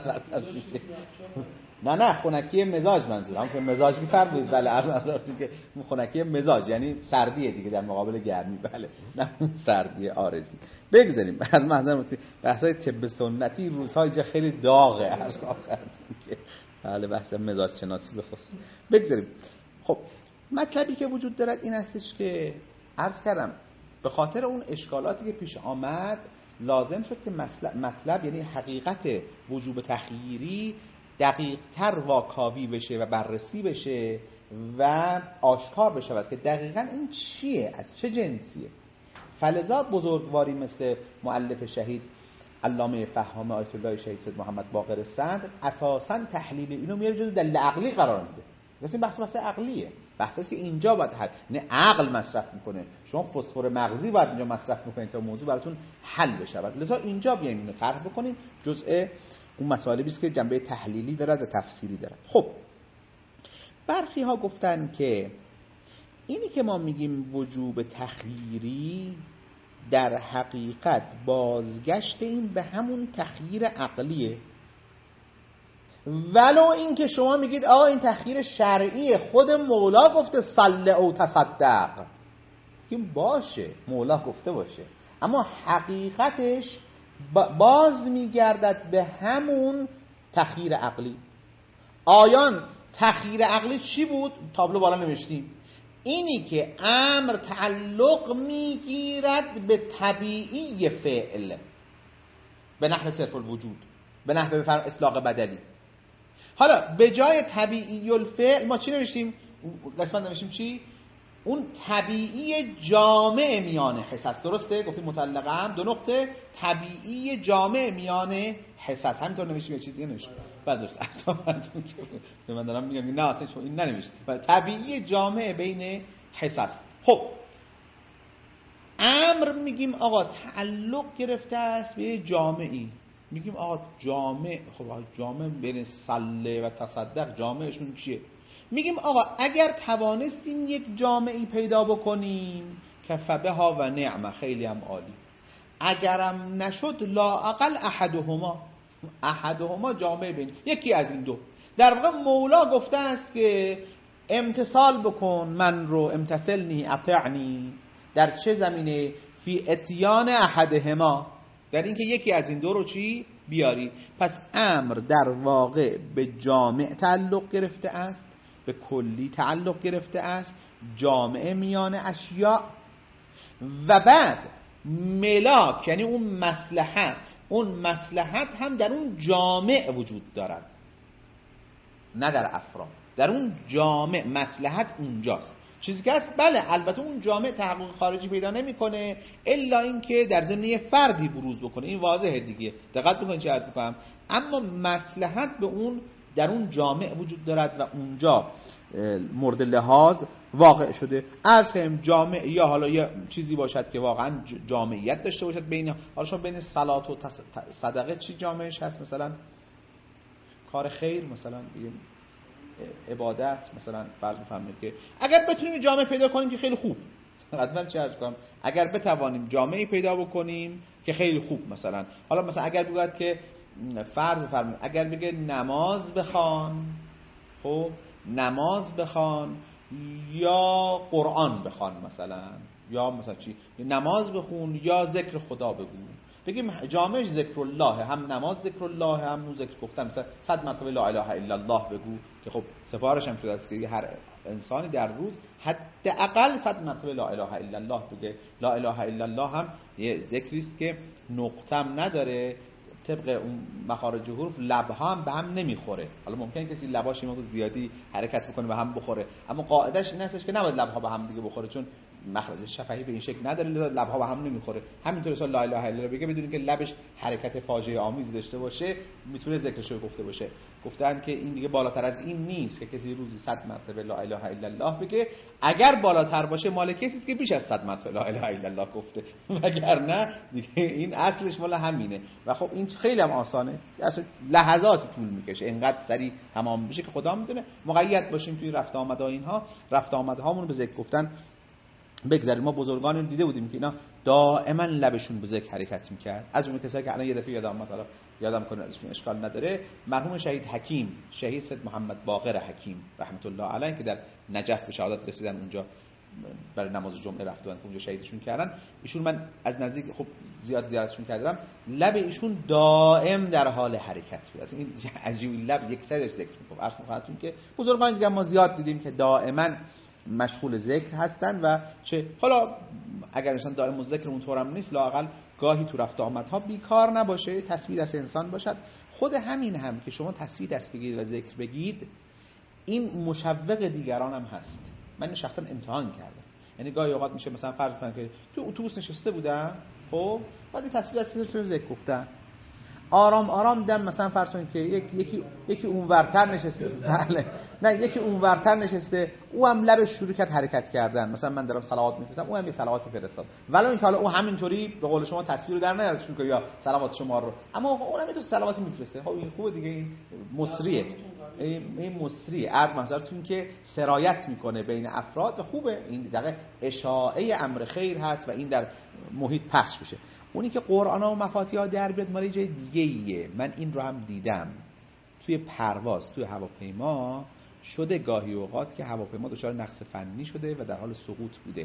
نه خنکی مزاج منظورم که مزاج میفرمایید. بله که خنکی مزاج یعنی سردیه دیگه در مقابل گرمی. بله نه سردی عارضی. بگذاریم از منظر بحثای طب سنتی روزهای جا خیلی داغه هر آخر که بله بحث مزاج شناسی بخصوص. بگذاریم. خب مطلبی که وجود دارد این هستش که عرض کردم به خاطر اون اشکالاتی که پیش آمد لازم شد که مطلب یعنی حقیقت وجوب تخییری دقیق تر واکاوی بشه و بررسی بشه و آشکار بشود که دقیقاً این چیه، از چه جنسیه. فلذا بزرگواری مثل مؤلف شهید علامه فهام آیت الله شهید سید محمد باقر صدر اساساً تحلیل اینو میاره جزء دلیل عقلی قرار میده. مثلا بحث عقلیه، بحثی که اینجا باید حل، نه عقل مصرف میکنه، شما فسفر مغزی باید اینجا مصرف میکنید تا موضوع براتون حل بشه. لذا اینجا بیایم اینو طرح بکنیم، جزء اون مطالبی است که جنبه تحلیلی دارد و تفسیری دارد. خب برخی ها گفتن که اینی که ما میگیم وجوب تخییری در حقیقت بازگشت این به همون تخییر عقلیه، ولو این که شما میگید آقا این تخییر شرعیه، خود مولا گفته صل او تصدق، این باشه مولا گفته باشه، اما حقیقتش باز میگردد به همون تخییر عقلی. آیان تخییر عقلی چی بود؟ تابلو بالا نوشتیم. اینی که امر تعلق میگیرد به طبیعی فعل به نحو صرف الوجود، به نحو اطلاق بدلی. حالا به جای طبیعی الفعل ما چی نوشتیم؟ قسمت نوشتیم چی؟ اون طبیعی جامع میان حساس. درسته؟ گفتیم مطلقه هم دو نقطه طبیعی جامع میان حساس. همینطور نوشتیم یه چیز دیگه نوشتیم. بعد درست من دارم میگم نه اصلا این ننوشتیم. طبیعی جامع بین حساس. خب امر میگیم آقا تعلق گرفته است به جامعی، میگیم آقا جامع، خب جامع بین صله و تصدق جامعشون چیه؟ میگیم آقا اگر توانستیم یک جامعی پیدا بکنیم که فبها و نعمه، خیلی هم عالی. اگرم نشد لا اقل احدهما جامع بین یکی از این دو. در واقع مولا گفته است که امتثال بکن من رو، امتثلنی اطعنی. در چه زمینه؟ فی اتیان احدهما، در اینکه یکی از این دو رو چی بیاری. پس امر در واقع به جامع تعلق گرفته است، به کلی تعلق گرفته است، جامع میان اشیاء. و بعد ملاک یعنی اون مصلحت هم در اون جامع وجود دارد، نه در افراد. در اون جامع مصلحت اونجاست. چیزی که هست بله البته اون جامع تحقق خارجی پیدا نمیکنه الا اینکه در ضمن فردی بروز بکنه، این واضحه دیگه. دقت بکنید چه عرض میکنم. اما مصلحت به اون در اون جامع وجود دارد و اونجا مورد لحاظ واقع شده. عرض کنیم جامع یا حالا یه چیزی باشد که واقعا جامعیت داشته باشد بین، حالا شما بین صلات و صدقه چی جامعش هست؟ مثلا کار خیر، مثلا عبادت، مثلا فرض بفرمایید که اگر بتونیم جامعه پیدا کنیم که خیلی خوب. حتما چه عرض کنم، اگر بتوانیم جامعه پیدا بکنیم که خیلی خوب. مثلا حالا مثلا اگر بگوید که فرض بفرمایید اگر بگه نماز بخوان، خب نماز بخوان یا قرآن بخوان، مثلا یا مثلا چی، نماز بخون یا ذکر خدا بگو. بگیم جامعش ذکر الله، هم نماز ذکر الله هم ذکر گفتن، مثلا 100 مرتبه لا اله الا الله بگو که خب سفارش هم شده است که هر انسانی در روز حداقل 100 مرتبه لا اله الا الله بگه. لا اله الا الله هم یه ذکری است که نقطه‌ام نداره، طبق اون مخارج حروف لب‌ها هم به هم نمیخوره. حالا ممکنه کسی لباش یه زیادی حرکت بکنه به هم بخوره، اما قاعدهش این هستش که نباید لب‌ها به هم دیگه بخوره، چون مخرج شفهی به این شکل نداره، لب‌ها به هم نمیخوره. همینطور اصلا لا اله الا الله بگه بدون که لبش حرکت فاجعه آمیز داشته باشه میتونه ذکرشو گفته باشه. گفتن که این دیگه بالاتر از این نیست که کسی روزی 100 مرتبه لا اله الا الله بگه. اگر بالاتر باشه مال کسی است که بیش از 100 مرتبه لا اله الا الله گفته، وگرنه دیگه این اصلش مال همینه. و خب این خیلی هم آسانه، اصلا لحظاتی طول میکشه، اینقدر سریع تمام میشه که خدا میدونه. مقید باشیم توی رفت آمدها، اینها رفت آمدهامون به ذکر گفتن بگذاریم. ما بزرگان رو دیده بودیم که اینا دائما لبشون به ذکر حرکت میکرد. از اون کسایی که الان یه دفعه یادم اومد، حالا یادم کنه ازشون اشکال نداره، مرحوم شهید حکیم، شهید سید محمد باقر حکیم رحمت الله علیه که در نجف به شهادت رسیدن، اونجا برای نماز جمعه رفتن اونجا شهیدشون کردن. ایشون من از نزدیک خب زیاد زیارتشون کردم، لب ایشون دائم در حال حرکت بود. اصلا این عجیب لب یک سرش ذکر میکنه. عرض می‌کنم که بزرگان دیگه ما زیاد دیدیم که دائما مشغول ذکر هستن و چه حالا اگر انسان دائم ذکر اونطورم نیست، لااقل گاهی تو رفت آمدها بیکار نباشه، تسبیح دست انسان باشد. خود همین هم که شما تسبیح دست بگیرید و ذکر بگید، این مشوق دیگران هم هست. من شخصا امتحان کردم، یعنی گاهی اوقات میشه مثلا فرض کنید که تو اتوبوس نشسته بودم، خب بعد تسبیح دست رو ذکر گفتم، آرام آرام دم مثلا فرض کنید که یکی اونورتر نشسته، بله نه یکی اونورتر نشسته، او هم لبش شروع کرد حرکت کردن، مثلا من دارم صلوات میفرستم، او هم یه صلواتی فرستاد، ولی اینکه حالا او همینطوری به قول شما تصویر رو در نیاره چون که یا صلوات شما رو، اما اونم تو صلواتی میفرسته. خب این خوبه دیگه، این مصریه، این مصریه، عرض منظورتون که سرایت میکنه بین افراد، خوبه، این دقیقاً اشاعه امر خیر هست و این در محیط پخش بشه. اونی که قرآن و مفاتیح در بیاد مال جای دیگه ایه. من این رو هم دیدم توی پرواز، توی هواپیما شده گاهی اوقات که هواپیما دچار نقص فنی شده و در حال سقوط بوده.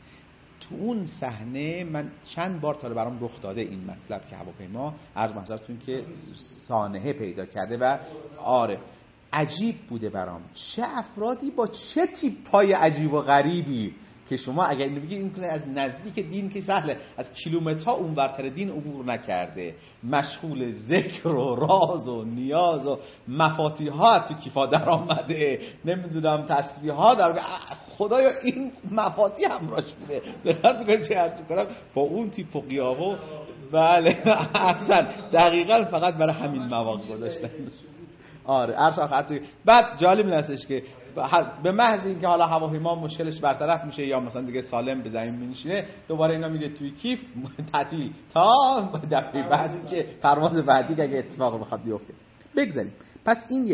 تو اون صحنه من چند بار تا برام رخ داده این مطلب که هواپیما عرض محضرتون که سانحه پیدا کرده و آره عجیب بوده برام. چه افرادی با چه تیپ‌های عجیب و غریبی که شما اگر اینو بگید این کنه از نزدیک دین که سهله، از کیلومترها اونورتر دین عبور نکرده، مشغول ذکر و راز و نیاز و مفاتیحات تو کیفا در آمده، نمیدونم تسبیحات در خدایا این مفاتیح همراهش بوده. دقت میکنید چه عرض میکنم با اون تیپ و قیافه. بله اصلا دقیقاً فقط برای همین مواقع گذاشتن. آره عرض آخر. بعد جالب هستش که به محض اینکه حالا هواپیما مشکلش برطرف میشه یا مثلا دیگه سالم به زمین میشینه، دوباره اینا میره توی کیف تعطیل تا دفعه بعدی که پرواز بعدی اگه اتفاق بخواد بیفته. بگذاریم. پس این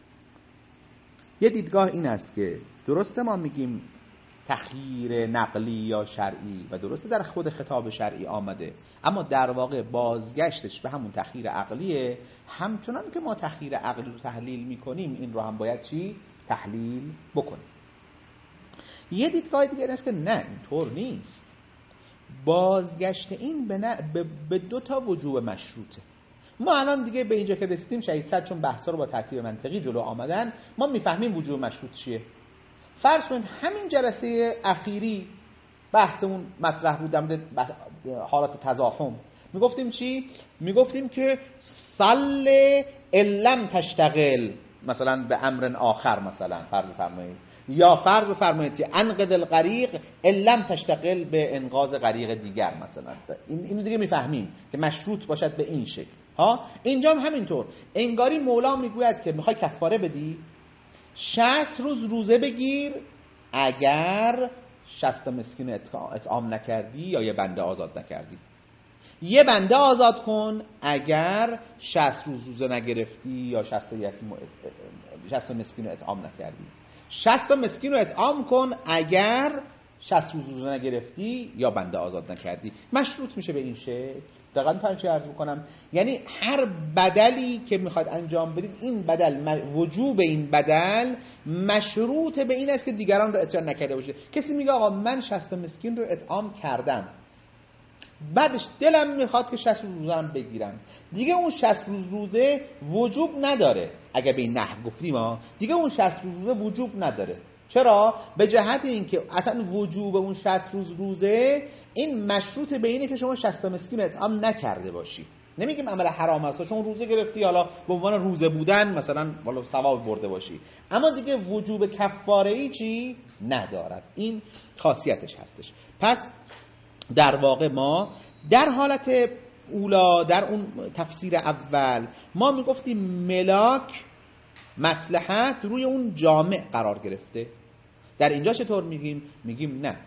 یه دیدگاه این است که درسته ما میگیم تخییر نقلی یا شرعی و درسته در خود خطاب شرعی آمده، اما در واقع بازگشتش به همون تخییر عقلیه. همچنان که ما تخییر عقلی رو تحلیل میکنیم، این رو هم باید چی؟ تحلیل بکنیم. یه دیدگاه دیگه است که نه اینطور نیست. بازگشت این به دو تا وجوه مشروطه. ما الان دیگه به اینجا که رسیدیم شهید صد چون بحثا رو با ترتیب منطقی جلو آمدن، ما میفهمیم وجوه مشروط چیه. فرض کنید همین جلسه اخیری بحثمون مطرح بود در مورد حالات تزاحم. میگفتیم چی؟ میگفتیم که صل لم تشتغل مثلا به امر آخر، مثلا فرض فرمایید، یا فرض فرمایید که انقذ الغریق لم تشتغل به انقاذ غریق دیگر مثلا. اینو دیگه میفهمیم که مشروط باشد به این شکل. ها اینجا هم همینطور. انگاری مولا میگوید که میخوای کفاره بدی 60 روز روزه بگیر اگر 60 مسکین اطعام نکردی یا یه بنده آزاد نکردی. یه بنده آزاد کن اگر 60 روز روزه نگرفتی یا 60 مسکین اطعام نکردی. 60 مسکین رو اطعام کن اگر 60 روز روزه نگرفتی یا بنده آزاد نکردی. مشروط میشه به این شکل. دقیقاً فهمیدید چه عرض میکنم؟ یعنی هر بدلی که میخواد انجام بدید، این بدل وجوب این بدل مشروط به این است که دیگران رو اتیان نکرده باشه. کسی میگه آقا من 60 مسکین رو اطعام کردم، بعدش دلم میخواد که 60 روز روزه بگیرم، دیگه اون 60 روز روزه وجوب نداره. اگه به این نحو گفتیم ما دیگه اون 60 روز روزه وجوب نداره. چرا؟ به جهت اینکه اصلا وجوب اون 60 روز روزه این مشروط به اینه که شما 60 مسکین اطعام نکرده باشی. نمیگیم عمل حرام است چون روزه گرفتی حالا به عنوان روزه بودن مثلا والا ثواب برده باشی، اما دیگه وجوب کفاره‌ای چی ندارد. این خاصیتش هستش. پس در واقع ما در حالت اولا، در اون تفسیر اول ما میگفتیم ملاک مصلحت روی اون جامع قرار گرفته. در اینجا چطور میگیم نه،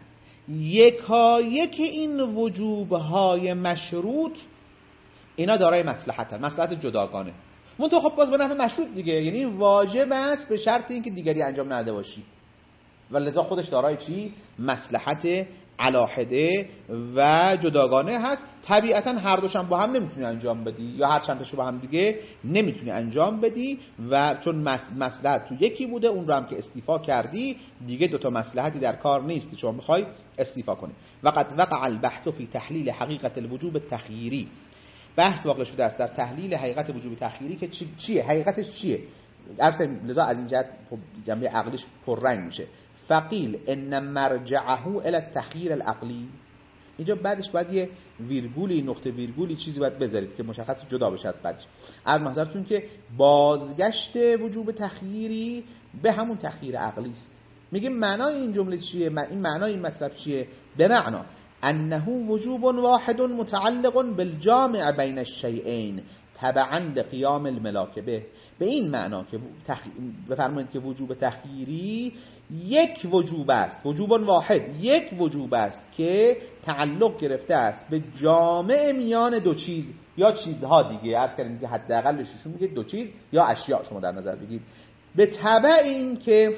یکایک این وجوبهای مشروط اینا دارای مصلحت هست، مصلحت جداگانه. منتها خب باز به نفع مشروط دیگه، یعنی واجب است به شرط اینکه دیگری انجام نده باشی و لذا خودش دارای چی؟ مصلحت علاحده و جداگانه هست. طبیعتا هر دوشم با هم نمیتونی انجام بدی یا هر چند تاشو با هم دیگه نمیتونی انجام بدی و چون مصلحت تو یکی بوده اون رو هم که استیفا کردی دیگه دوتا مصلحتی در کار نیستی چون میخوای استیفا کنی. وقد وقع البحث فی تحلیل حقیقت الوجوب التخییری، بحث واقع شده است در تحلیل حقیقت وجوب تخییری که چیه، حقیقتش چیه. لذا از این جهت جنبه عقلیش پررنگ میشه. فقیل ان مرجعه الى التخییر العقلی، اینجا بعدش باید یه ویرگولی، نقطه ویرگولی چیزی باید بذارید که مشخص جدا بشه از بعدش. از محضرتون که بازگشت وجوب تخییری به همون تخییر عقلی است. میگیم معنای این جمله چیه، این معنای این مطلب چیه؟ به معنا انه وجوب واحد متعلق بالجامع بین الشیئین تبعا لقیام الملاک به. به این معنا که بفرمایید که وجوب تخییری یک وجوب است، وجوب واحد یک وجوب است که تعلق گرفته است به جامع میان دو چیز یا چیزها دیگه. عرض کردیم که حداقلش شون میگه دو چیز یا اشیاء شما در نظر بگید، به تبع این که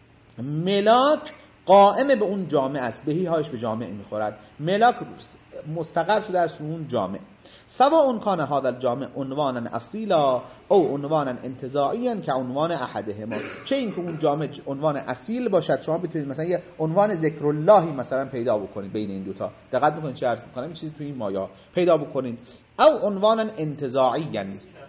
ملاک قائم به اون جامع است، بهی هایش به جامع میخورد، ملاک مستقر شده از اون جامع. سواء کان هذا الجامع عنوانا اصیلا او عنوانا انتزاعیا که عنوان احدهما، چه این که اون جامع عنوان اصیل باشد، شما بتونید مثلا یه عنوان ذکر اللهی مثلا پیدا بکنید بین این دوتا، دقت بکنید چه عرض میکنم، این چیزی تو این مایا پیدا بکنید، او عنوانا انتزاعیا.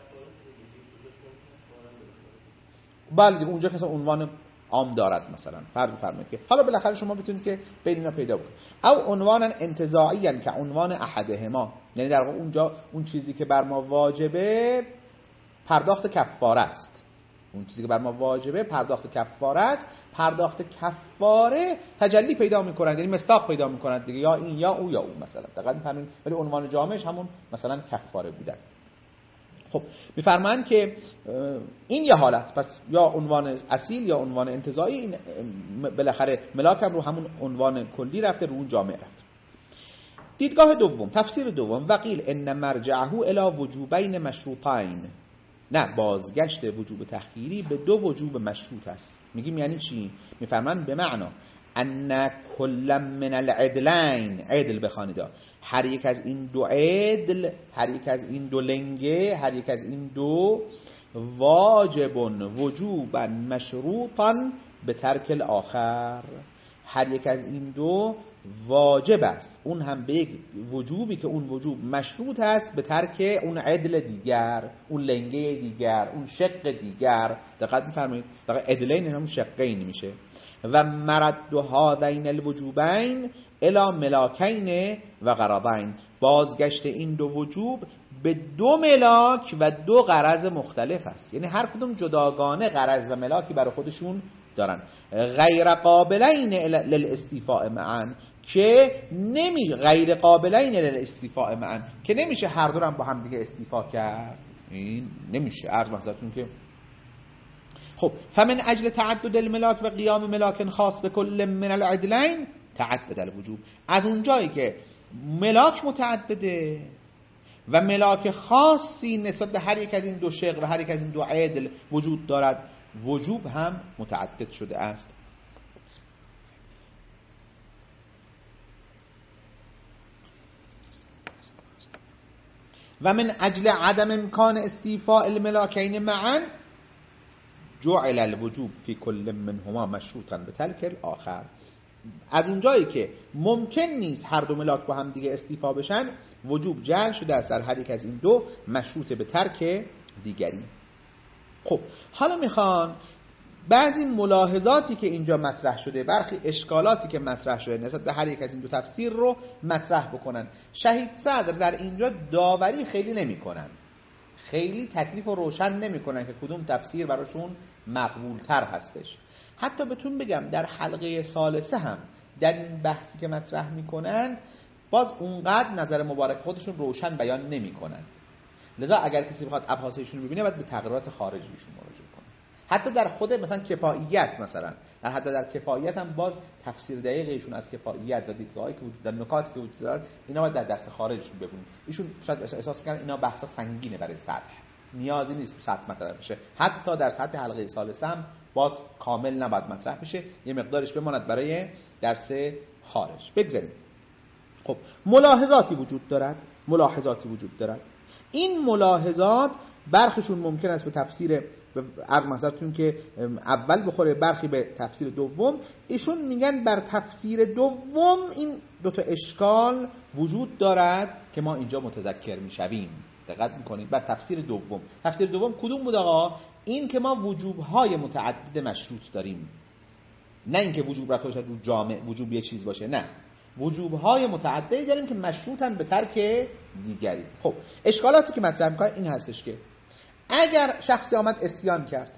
بله اونجا که عنوان عام دارد مثلا فرض فرمایید که حالا بالاخره شما بتونید که بین اینا پیدا بکنید. او عنوانا انتزاعیا که عنوان احدهما، یعنی در واقع اونجا اون چیزی که بر ما واجبه پرداخت کفاره است، اون چیزی که بر ما واجبه پرداخت کفاره است، پرداخت کفاره تجلی پیدا می‌کند، یعنی مصداق پیدا می‌کند دیگه، یا این یا او یا اون مثلا، دقیقاً همین، ولی عنوان جامعش همون مثلا کفاره بودن. خب میفرمایند که این یه حالت، پس یا عنوان اصیل یا عنوان انتزاعی، این بالاخره ملاک هم رو همون عنوان کلی رفته، رو اون جامع رفته. دیدگاه دوم، تفسیر دوم، وقیل ان مرجعه الی وجوبین مشروطین، نه بازگشت وجوب تخییری به دو وجوب مشروط است. میگیم یعنی چی؟ میفرمایند به معنا ان کل من العدلین، عدل بخوانید، هر یک از این دو عدل، هر یک از این دو لنگه، هر یک از این دو واجب وجوبا مشروطا به ترک الاخر، هر یک از این دو واجب است، اون هم به یک وجوبی که اون وجوب مشروط است به ترک اون عدل دیگر، اون لنگه دیگر، اون شق دیگر. دقت می‌فرمایید دقیقاً عدلین همون شقین میشه. و مرد هذین الوجوبین الی ملاکین و غرضین، بازگشت این دو وجوب به دو ملاک و دو غرض مختلف است، یعنی هر کدوم جداگانه غرض و ملاکی برای خودشون دارن، غیر قابلین للاستیفاء معا، که غیر قابلین للاستیفاء معا، که نمیشه هر دو هم با هم دیگه استیفا کرد، این نمیشه. عرض محضرتون که خب فمن اجل تعدد الملاک و قیام ملاک خاص به کل من العدلین تعدد الوجوب، از اونجایی که ملاک متعدده و ملاک خاصی نسبت به هر یک از این دو شق و هر یک از این دو عدل وجود دارد، وجوب هم متعدد شده است. و من اجل عدم امکان استیفاء الملاکین معا جعل الوجوب فی کل منهما مشروطا به ترک الاخر، از اونجایی که ممکن نیست هر دو ملاک با هم دیگه استیفا بشن، وجوب جعل شده است در هر یک از این دو مشروط به ترک دیگری. خب حالا میخوان بعضی ملاحظاتی که اینجا مطرح شده، برخی اشکالاتی که مطرح شده نسبت به هر یک از این دو تفسیر رو مطرح بکنن. شهید صدر در اینجا داوری خیلی نمی‌کنن، خیلی تکلیف رو روشن نمی‌کنن که کدوم تفسیر براشون مقبول‌تر هستش. حتی بهتون بگم در حلقه ثالثه هم در این بحثی که مطرح می‌کنند باز اونقدر نظر مبارک خودشون روشن بیان نمی‌کنن. لذا اگر کسی بخواد ابحاث ایشون رو ببینه باید به تقریرات خارجی ایشون مراجعه کنه. حتی در خود مثلا کفاییت، مثلا در کفاییت هم باز تفسیر دقیق ایشون از کفاییت و دیدگاهی که وجود در نکاتی که وجود داره اینا باید در درس خارجشون ببینیم. ایشون شاید احساس می‌کنن اینا بحثا سنگینه برای سطح، نیازی نیست تو سطح مطرح بشه. حتی در سطح حلقه ثالثه هم باز کامل نباید مطرح بشه، یه مقدارش بماند برای درس خارج. بگذاریم. خب ملاحظاتی وجود دارد. این ملاحظات برخیشون ممکن است به تفسیر عرض محضرتون که اول بخوره، برخی به تفسیر دوم. ایشون میگن بر تفسیر دوم این دوتا اشکال وجود دارد که ما اینجا متذکر میشویم. دقت میکنید بر تفسیر دوم. تفسیر دوم کدوم بود آقا؟ این که ما وجوبهای متعدد مشروط داریم، نه اینکه وجوب رفته باشه رو جامع وجوب یه چیز باشه، نه، وجوبهای متعددی داریم که مشروطن به ترک دیگری. خب اشکالاتی که مطرح می‌کنه این هستش که اگر شخصی آمد عصیان کرد،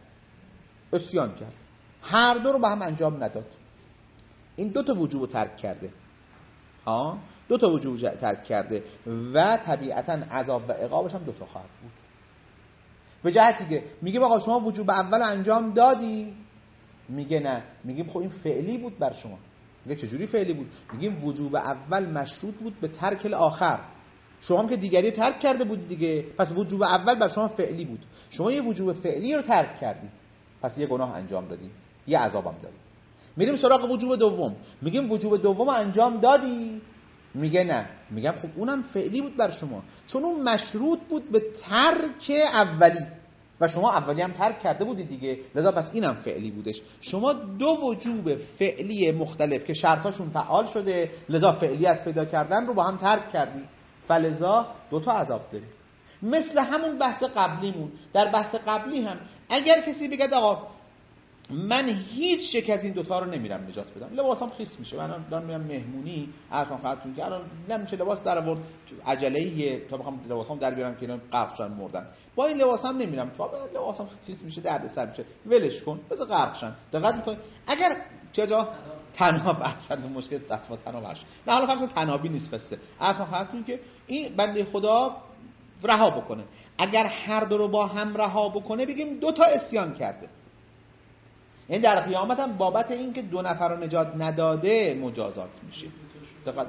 هر دو رو با هم انجام نداد، این دو تا وجوب رو ترک کرده، دو تا وجوب ترک کرده و طبیعتاً عذاب و عقابش هم دو تا خواهد بود. به جهتی که میگه آقا شما وجوب اول انجام دادی، میگه نه، میگیم خب این فعلی بود بر شما. میگه چجوری فعلی بود؟ میگیم وجوب اول مشروط بود به ترک الاخر، شما هم که دیگری ترک کرده بود دیگه، پس وجوب اول بر شما فعلی بود. شما یه وجوب فعلی رو ترک کردی، پس یه گناه انجام دادی، یه عذاب هم دادی. میریم سراغ وجوب دوم، میگیم وجوب دوم انجام دادی، میگه نه، میگم خب اونم فعلی بود بر شما، چون اون مشروط بود به ترک اولی و شما اولی هم ترک کرده بودی دیگه، لذا پس اینم فعلی بودش. شما دو وجوب فعلی مختلف که شرطاشون فعال شده، لذا فعلیت پیدا کردن رو با هم ترک کردی، فلذا دو تا عذاب داری. مثل همون بحث قبلیمون، در بحث قبلی هم اگر کسی بگه آقا من هیچ یک از این دوتا رو نمیرم نجات بدم، لباسام خیس میشه، من دارم میرم مهمونی، عرفان خواهدتون که الان نمیشه لباس در آورد، عجله‌ایه تا بخوام لباسام در بیارم که اینا غرق شدن مردن، با این لباسام نمیرم، تا لباسام خیس میشه درد سر میشه، ولش کن بذار غرق شن. دقت میکنید اگر چجا تناب اصلا مشکل دست با تناب هست، نه حالا فرض تنابی نیست قصه، عرفان خواهدتون که این بنده خدا رها بکنه، اگر هر دو رو با هم رها بکنه بگیم دو تا عصیان کرده، این در قیامت هم بابت این که دو نفر رو نجات نداده مجازات میشه. دقیقاً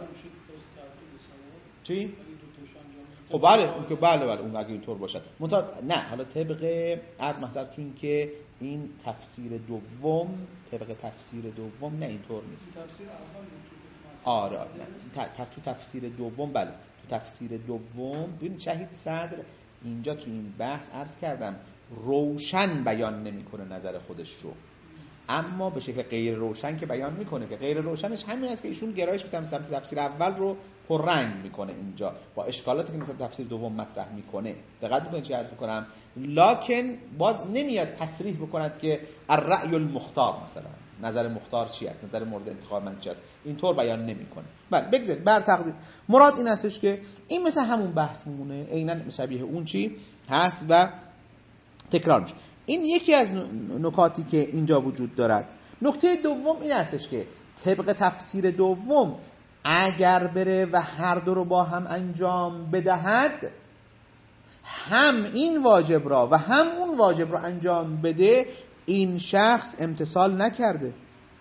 چی؟ خب بله اون که بله اون اگه اینطور باشد نه، حالا طبق عرض مثلا که این تفسیر دوم نه اینطور نیست. آره تو تفسیر دوم بله، تو تفسیر دوم ببین شهید صدر اینجا تو این بحث عرض کردم روشن بیان نمیکنه نظر خودش رو، اما به شکل غیر روشن که بیان میکنه، که غیر روشنش همین است که ایشون گرایش به سمت تفسیر اول رو پررنگ میکنه اینجا با اشکالاتی که نسبت تفسیر دوم مطرح میکنه. دقت میکنید چی عرض کنم؟ لکن باز نمیاد تصریح بکند که الرأی المختار، مثلا نظر مختار چی است، نظر مورد انتخاب من چی است، اینطور بیان نمیکنه. بله بگذارید بر تقدیر مراد این استش که این مثل همون بحث میمونه، عیناً شبیه اون چی هست و تکرار میشه. این یکی از نکاتی که اینجا وجود دارد. نکته دوم این هستش که طبق تفسیر دوم اگر بره و هر دو رو با هم انجام بدهد، هم این واجب را و هم اون واجب را انجام بده، این شخص امتثال نکرده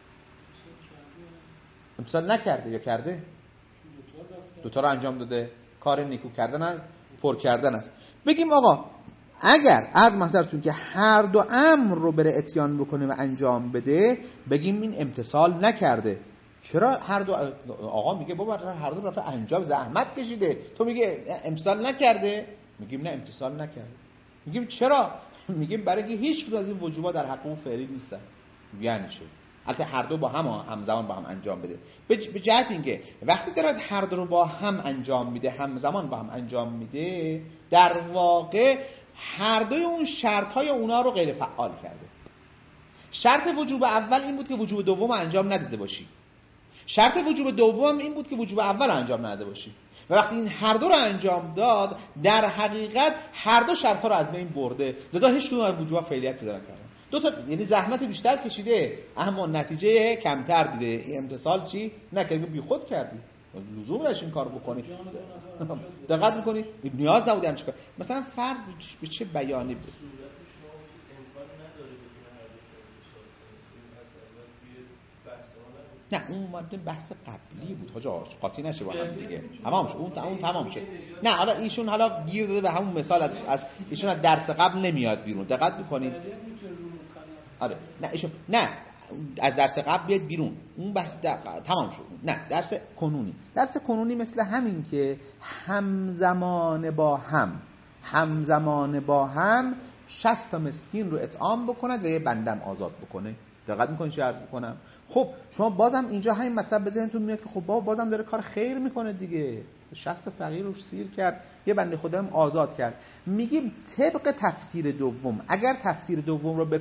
یا کرده؟ دوتا را انجام داده، کار نیکو کردن است، پر کردن است. بگیم آقا اگر از محضرتون که هر دو امر رو بره اتیان بکنه و انجام بده، بگیم این امتثال نکرده. چرا هر دو؟ آقا میگه بابا هر دو رفع انجام زحمت کشیده، تو میگه امتثال نکرده. میگیم نه امتثال نکرده. میگیم چرا؟ میگیم برای که هیچ کدوم از این وجوبات در حق اون فعلی نیستن. یعنی چه؟ البته هر دو با هم همزمان با هم انجام بده، به جهت اینکه وقتی دارد هر دو رو با هم انجام میده، همزمان با هم انجام میده، در واقع هر دوی اون شرط‌های اونا رو غیر فعال کرده. شرط وجوب اول این بود که وجوب دوم انجام نداده باشی. شرط وجوب دوم این بود که وجوب اول انجام نداده باشی. و وقتی این هر دو رو انجام داد، در حقیقت هر دو شرط‌ها رو از بین برده. لذا هیچ کدوم از وجوب‌ها فعلیت پیدا نکردن. دو تا یعنی زحمت بیشتر کشیده اما نتیجه کمتر دیده. این امتثال چی؟ نکردی، بیخود کردی. لزوم داشت این کارو بکنی. دقت می‌کنی؟ نیاز نبود هم چیکار. مثلا فرض به چه بیانی بود؟ نه اون بحث قبلی بود حاجا، قاطی نشه با هم دیگه. تمام شد اون تمام شد. نه حالا ایشون حالا گیر داده به همون مثال از ایشون از درس قبل نمیاد بیرون. دقت می‌کنید؟ آره نه ایشون نه از درس قبل بیاد بیرون. اون بحث تمام شد. نه درس کنونی مثل همین که همزمان با هم 60 تا مسکین رو اطعام بکند و یه بندم آزاد بکنه. دقت می‌کنید چی عرض می‌کنم؟ خب شما بازم اینجا همین مطلب به ذهنتون میاد که خب بابا بازم داره کار خیر میکنه دیگه، 60 فقیر رو سیر کرد، یه بنده خدا هم آزاد کرد. میگیم طبق تفسیر دوم اگر تفسیر دوم رو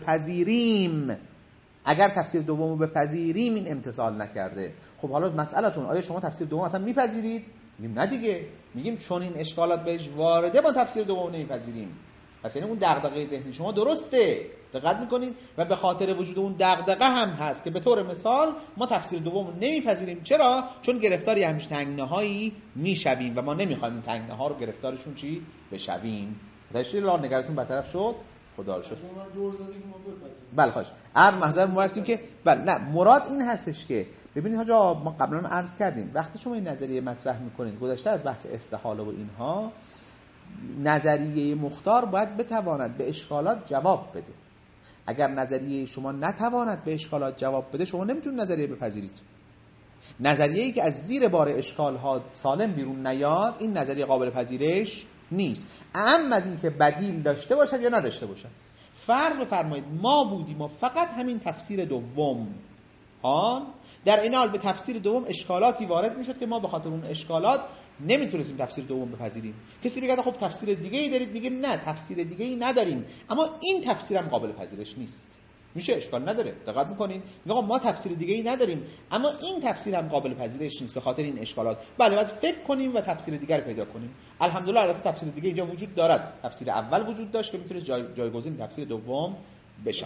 بپذیریم این امتثال نکرده. خب حالا مسئله‌تون آیا شما تفسیر دوم اصلا میپذیرید؟ میگیم نه دیگه. میگیم چون این اشکالات بهش وارده ما تفسیر دوم نمیپذیریم. پس یعنی اون دغدغه ذهنی شما درسته، دقت میکنید؟ و به خاطر وجود اون دغدغه هم هست که به طور مثال ما تفسیر دوم رو نمیپذیریم. چرا؟ چون گرفتاری همش تنگناهایی میشویم و ما نمیخوایم این تنگناها رو گرفتارشون چی بشویم. تشریح لا نگرتون برطرف شد. خدا رو شکر. بله خواهش. محضر مراد که بله نه مراد این هستش که ببینید حاجا ما قبلا عرض کردیم وقتی شما این نظریه مطرح میکنید گذشته از بحث استحاله و اینها، نظریه مختار باید بتواند به اشکالات جواب بده. اگر نظریه شما نتواند به اشکالات جواب بده شما نمیتونید نظریه بپذیرید. نظریه‌ای که از زیر بار اشکال‌ها سالم بیرون نیاد این نظریه قابل پذیرش نیست. اما از این که بدیل داشته باشد یا نداشته باشد. فرض بفرمایید ما بودیم و فقط همین تفسیر دوم در این حال به تفسیر دوم اشکالاتی وارد میشد که ما به خاطر اون اشکالات نمیتونستیم تفسیر دوم بپذیریم. کسی بگه خب تفسیر دیگه ای دارید، میگیم نه تفسیر دیگه ای نداریم اما این تفسیر هم قابل پذیرش نیست. میشه اشکال نداره. دقت میکنین؟ میگم ما تفسیر دیگه ای نداریم اما این تفسیر هم قابل پذیرش نیست به خاطر این اشکالات. بله باید فکر کنیم و تفسیر دیگر رو پیدا کنیم. الحمدلله البته تفسیر دیگه اینجا وجود دارد. تفسیر اول وجود داشت که میتونه جایگزین تفسیر دوم بشه.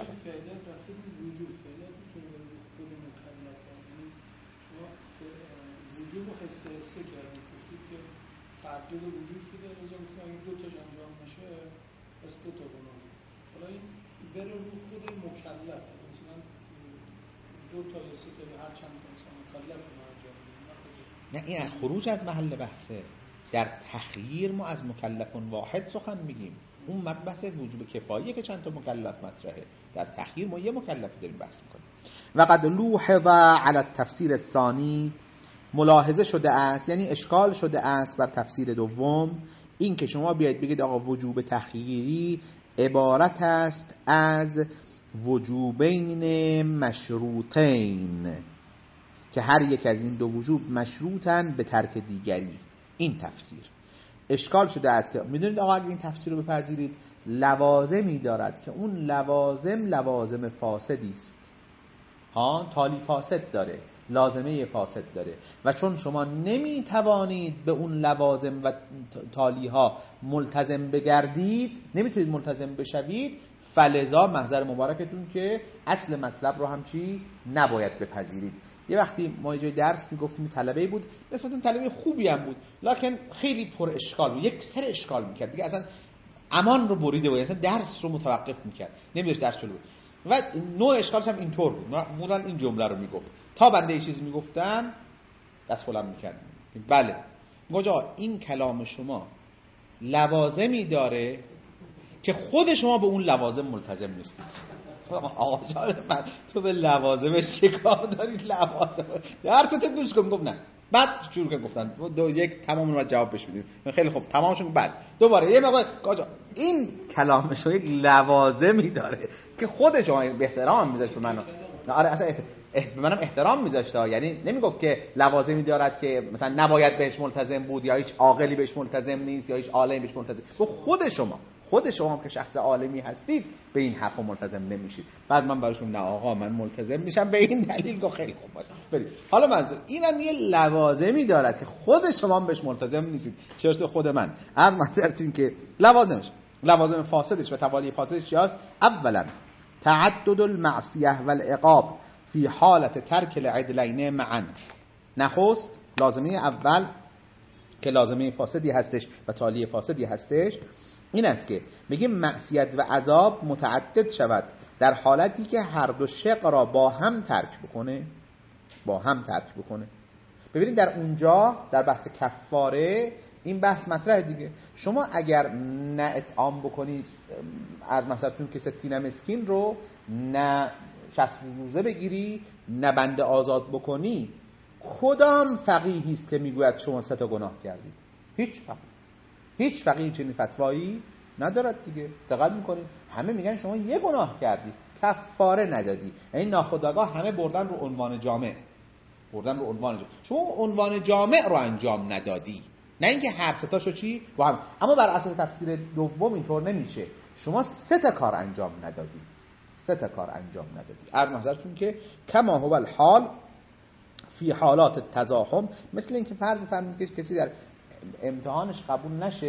وجود رو حسه کردیم گفتید که تعدد وجود شده لازم که اگه دو تاش انجام نشه پس دو تا گناه. حالا این بره رو خود مکلف مثلا دو تا یا سه تا هر چند تا مثلا مکلف انجام نه این از خروج از محل بحثه. در تخییر ما از مکلف واحد سخن میگیم. اون مبحث وجوب کفاییه که چند تا مکلف مطرحه. در تخییر ما یه مکلف داریم بحث میکنیم. و قد لوحظ علی التفسیر الثانی ملاحظه شده است، یعنی اشکال شده است بر تفسیر دوم این که شما بیاید بگید آقا وجوب تخییری عبارت است از وجوبین مشروطین که هر یک از این دو وجوب مشروطن به ترک دیگری. این تفسیر اشکال شده است که میدونید آقا اگر این تفسیر رو بپذیرید لوازمی دارد که اون لوازم فاسدی است. تالی فاسد داره، لازمه فاسد داره و چون شما نمیتوانید به اون لوازم و تالیها ملتزم بگردید، نمیتونید ملتزم بشوید، فلذا محضر مبارکتون که اصل مطلب رو هم چی نباید بپذیرید. یه وقتی ما جای درس میگفتیم طلبه بود، نسبتا طلبه خوبی هم بود لکن خیلی پر اشکال بود، یک سر اشکال میکرد دیگه، اصلا امان رو بریده بود، اصلا درس رو متوقف میکرد، نمیذاشت درس شروع. و نوع اشکالش هم اینطور بود، معمولا این جمله رو میگفت تا بنده یه چیز میگفتم دست خودم میکردم بله گوجا این کلام شما لوازمی داره که خود شما به اون لوازم ملتزم نیستید. آقا جان تو به لوازمش چه کار داری؟ لوازم درست گوش کن. گفت نه. بعد شروع کردن گفتن دو یک تمام رو جواب بهش بدیم. خیلی خوب تمام شد. بعد دوباره یه موقع گوجا این کلام شما یک لوازمی داره که خود شما به احترام میذاشت به من. آره اصلا به منم احترام میذاشت، یعنی نمیگفت که لوازمی دارد که مثلا نباید بهش ملتزم بود یا هیچ عاقلی بهش ملتزم نیست یا هیچ عالمی بهش ملتزم. خود خود شما که شخص عالمی هستید به این حق ملتزم نمیشید. بعد من براشون نه آقا من ملتزم میشم به این دلیل که خیلی خوب باشه برید. حالا منظور اینم یه لوازمی دارد که خود شما بهش ملتزم نیستید، چرا خود من هر مسئله‌تون که لوازم فاسدش و توالی فاسدش چیاست؟ اولا تعدد المعصیه والعقاب فی حالت ترک العدلین معا. نخست لازمه اول که لازمه فاسدی هستش و تالی فاسدی هستش این است که میگیم معصیت و عذاب متعدد شود در حالتی که هر دو شق را با هم ترک بکنه. ببینید در اونجا در بحث کفاره این بحث مطرح دیگه. شما اگر نه اطعام بکنید از مثلتون که 60 مسکین رو، نه 60 روزه بگیری، نه بنده آزاد بکنی، کدام فقیهی است که میگوید شما 3 تا گناه کردید؟ هیچ فقیهی چنین فتوایی ندارد دیگه. دقت میکنید همه میگن شما 1 گناه کردی کفاره ندادی، یعنی ناخودآگاه همه بردن رو عنوان جامع. شما عنوان جامع رو انجام ندادی، نه اینکه هر 3 تاشو چی با هم. اما بر اساس تفسیر دوم اینطور نمیشه. شما 3 تا کار انجام ندادی. عرض نظرتون که کما هو الحال فی حالات تزاحم، مثل اینکه فرض بفرمایید که کسی در امتحانش قبول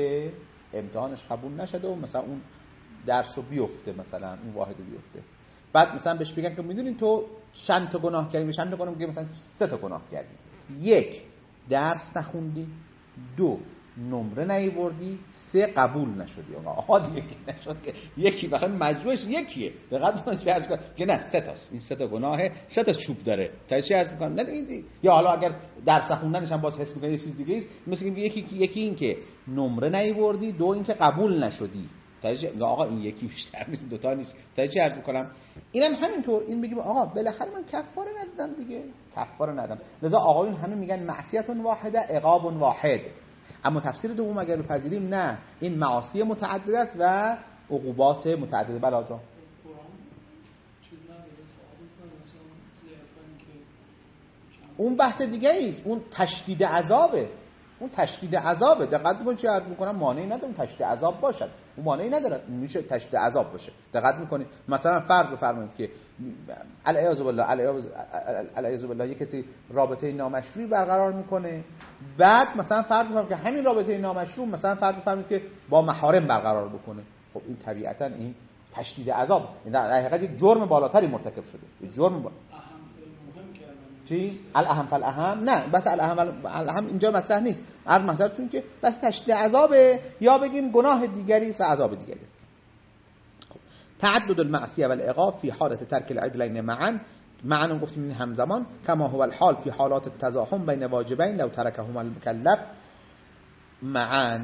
نشده و مثلا اون درسو بیفته، مثلا اون واحد بیفته، بعد مثلا بهش بگن که میدونین تو چند تا گناه کردی، چند تا گناه میگه مثلا 3 تا گناه کردی. 1 درس نخوندی، 2 نمره نیاوردی، 3 قبول نشدی. آقا دیگه نشد که یکی فقط مجموعش یکیه. دقت کنید چه عرض کنم که نه 3 تاست، این 3 تا گناهه، 3 تا چوب داره. تا چه عرض می‌کنم نه این یا حالا اگر درس خوندنش هم باز حس می‌کنی یه چیز دیگه است، مثل اینکه یکی این که نمره نیاوردی، 2 این که قبول نشدی. تا آقا این یکی بیشتر نیست، 2 تا نیست. تا چه عرض می‌کنم اینم همینطور. این بگیم آقا بالاخره من کفاره ندادم دیگه، لذا آقایون همه میگن معصیت واحده عقاب واحد. اما تفسیر دوم اگر بپذیریم نه، این معاصی متعدد است و عقوبات متعدده. بلا جان اون بحث دیگه ایست، اون تشدید عذابه. دقت بکن چه عرض میکنم، مانعی نداره اون تشدید عذاب باشد، اون مانعی نداره میشه تشدید عذاب باشه. دقت میکنید مثلا فرض بفرمایید که العیاذ بالله یک کسی رابطه نامشروعی برقرار میکنه، بعد مثلا فرض بفرمایید که همین رابطه نامشروع مثلا فرض بفرمایید که با محارم برقرار بکنه. خب این طبیعتا این تشدید عذاب، این در حقیقت یک جرم بالاتری مرتکب شده. چی؟ الاهم فالاهم نه، بس الاهم اینجا مطرح نیست. عرض مثلا که بس تشدید عذابه یا بگیم گناه دیگری است و عذاب دیگری است. تعدد المعصیه والعقاب فی حالت ترک العدلین معا گفتیم این همزمان کما هو الحال فی حالات التزاحم بین واجبین لو ترکهما المکلف معا،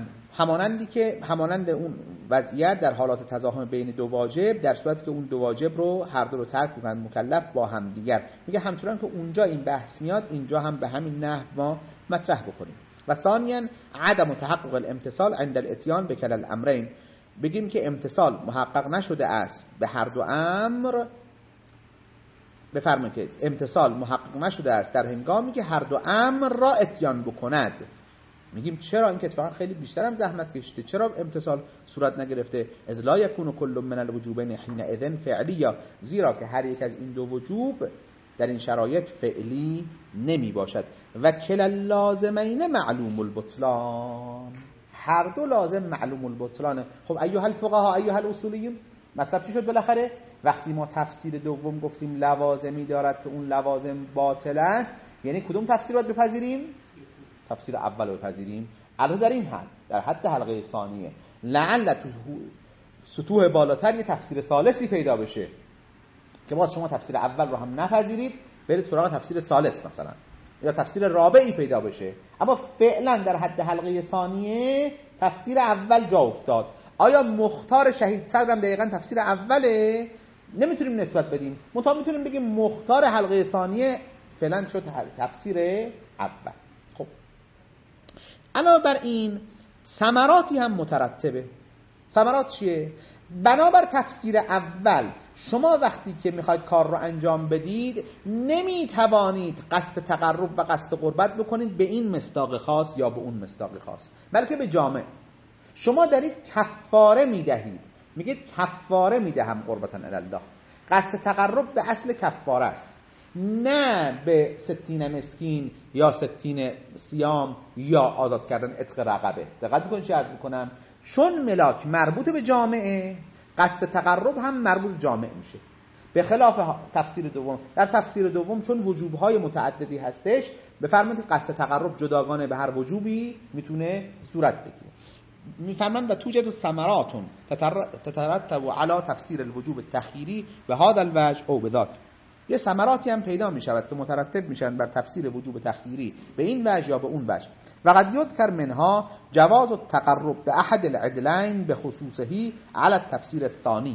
همانند اون وضعیت در حالات تزاحم بین 2 واجب در صورتی که اون 2 واجب رو هر دو رو ترک می‌کنن مکلف با هم دیگر. میگه همچنان که اونجا این بحث میاد اینجا هم به همین نحو ما مطرح بکنیم. و ثانیاً عدم تحقق الامتصال عند الاتیان بکل الامرین، بگیم که امتصال محقق نشده است به هر دو امر. بفرمایید که امتصال محقق نشده است در هنگامی که هر دو امر را اتیان بکند. میگیم چرا این که اتفاقا خیلی بیشتر هم زحمت کشیده، چرا امتصال صورت نگرفته؟ اذ لا یکون کل من الوجوبین حینئذ فعلیا، زیرا که هر یک از این 2 وجوب در این شرایط فعلی نمی باشد. و کل اللازمین معلوم البطلان، هر 2 لازم معلوم البطلانه. خب ایها الفقها ایها الاصولیون، مطلب چی شد بالاخره؟ وقتی ما تفسیر دوم گفتیم لوازمی دارد که اون لوازم باطله، یعنی کدوم تفسیر رو بپذیریم؟ تفسیر اول رو بپذیریم. الان در این حد، در حد حلقه ثانیه، لعل سطوح بالاتر یه تفسیر ثالثی پیدا بشه که باز شما تفسیر اول رو هم نپذیرید برید سراغ تفسیر ثالث مثلا، یا تفسیر رابعی پیدا بشه. اما فعلا در حد حلقه ثانیه تفسیر اول جا افتاد. آیا مختار شهید صدر هم دقیقاً تفسیر اوله؟ نمیتونیم نسبت بدیم، منتها میتونیم بگیم مختار حلقه ثانیه فعلا شد تفسیر اول. خب علاوه بر این ثمراتی هم مترتبه. ثمرات چیه؟ بنابر تفسیر اول شما وقتی که میخواید کار رو انجام بدید نمیتوانید قصد تقرب و قصد قربت بکنید به این مصداق خاص یا به اون مصداق خاص، بلکه به جامع. شما دارید کفاره میدهید، میگید کفاره میدهم قربتا الی الله. قصد تقرب به اصل کفاره است، نه به 60 مسکین یا 60 صیام یا آزاد کردن عتق رقبه. دقت میکنید چی عرض میکنم؟ چون ملاک مربوط به جامعه، قصد تقرب هم مربوط به جامعه میشه، به خلاف تفسیر دوم. در تفسیر دوم چون وجوبهای متعددی هستش، بفرمایید قصد تقرب جداگانه به هر وجوبی میتونه صورت بگیره. میفهمن و توجد الثمرات تترتب على تفسیر الوجوب التخییری به هذا الوجه او بذاک. یه ثمراتی هم پیدا میشود که مترتب میشن بر تفسیر وجوب تخییری به این وجه یا به اون وجه. و قد یذکر منها جواز التقرب به احد العدلین به خصوصه على التفسیر الثانی.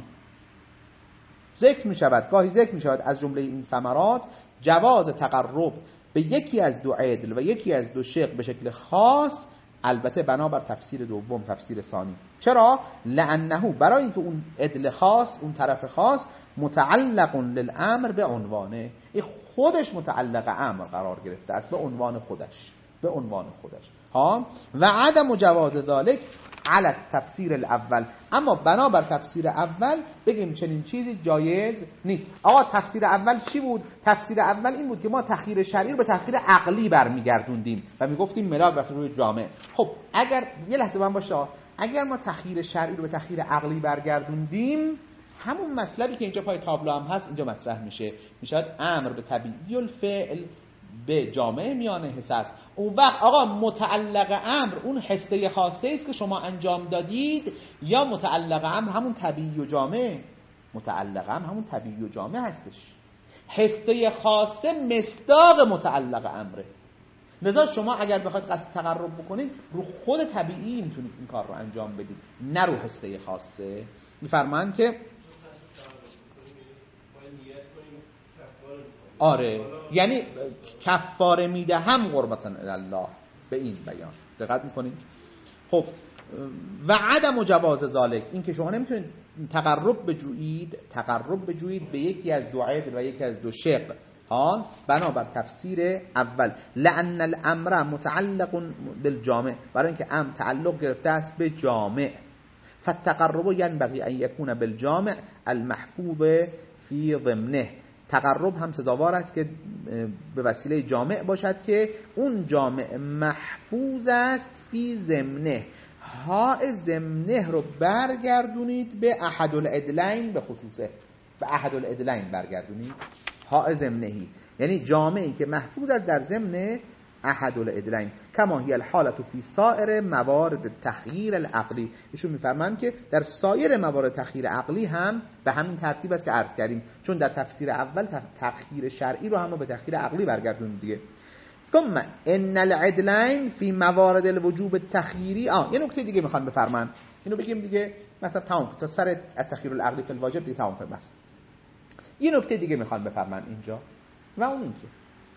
ذکر میشود، گاهی ذکر میشود از جمله این ثمرات جواز تقرب به یکی از دو عدل و یکی از دو شق به شکل خاص، البته بنابر تفسیر دوم، تفسیر ثانی. چرا؟ لانه برای اینکه اون عدل خاص، اون طرف خاص متعلق للامر به عنوانه، این خودش متعلق امر قرار گرفته است، به عنوان خودش، به عنوان خودش ها. و عدم جواز ذلک علی تفسیر الاول، اما بنابر تفسیر اول بگیم چنین چیزی جایز نیست. آقا تفسیر اول چی بود؟ تفسیر اول این بود که ما تخییر شرعی رو به تخییر عقلی برمیگردوندیم و میگفتیم ملاک رفت روی جامعه. خب اگر یه لحظه من باشه، اگر ما تخییر شرعی رو به تخییر عقلی برگردوندیم، همون مطلبی که اینجا پای تابلو هم هست اینجا مطرح میشه، میشد امر به طبیعی الفعل به جامعه میانه حصه است. اون وقت آقا متعلق امر اون حصه خاصه است که شما انجام دادید، یا متعلق امر همون طبیعی و جامعه؟ متعلق امر همون طبیعی و جامعه هستش. حصه خاصه مصداق متعلق امره. لذا شما اگر بخواید قصد تقرب بکنید رو خود طبیعی میتونید این کار رو انجام بدید، نه رو حصه خاصه. میفرمایند که آره، یعنی کفاره میدهم قربتا الی الله به این بیان. دقت میکنید؟ خب و عدم جواز ذالک، این که شما نمیتونید تقرب بجویید به یکی از دو عدل و یکی از دو شق ها، بنابر تفسیر اول. لان الامر متعلق بالجامع، برای اینکه امر تعلق گرفته است به جامع. فالتقرب ينبغي ان يكون بالجامع المحفوظ في ضمنه، تقرب هم سزاوار است که به وسیله جامع باشد که اون جامع محفوظ است فی ضمنه. ها ضمنه رو برگردونید به احد العدلین، به خصوصه به احد العدلین برگردونید. ها ضمنهی یعنی جامعی که محفوظ است در ضمن احد العدلین، کما هی الحالت فی سایر موارد تخییر العقلی. ایشون میفرمایند که در سایر موارد تخییر عقلی هم به همین ترتیب است که عرض کردیم، چون در تفسیر اول تخییر شرعی رو هم به تخییر عقلی برگردونیم دیگه. ثم ان العدلین فی موارد الوجوب التخییری. یه نکته دیگه میخوان بفرمایند، اینو بگیم دیگه مثلا تمام تا سر التخییر العقلی فی الواجب دیگه تمام کنیم. بس یه نکته دیگه میخوان بفرمایند اینجا، و اون اینکه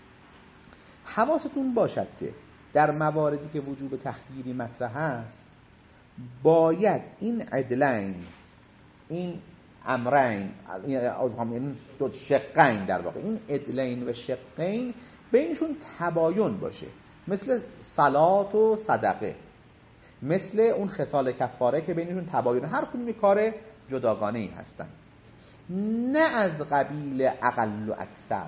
حواستون باشد که در مواردی که وجوب تخییری مطرح است، باید این عدلین، این امرین، این دو شقین، در واقع این عدلین و شقین بینشون تباین باشه، مثل صلات و صدقه، مثل اون خصال کفاره که بینشون تباین، هر کدوم کار جداگانه‌ای هستن، نه از قبیل اقل و اکثر،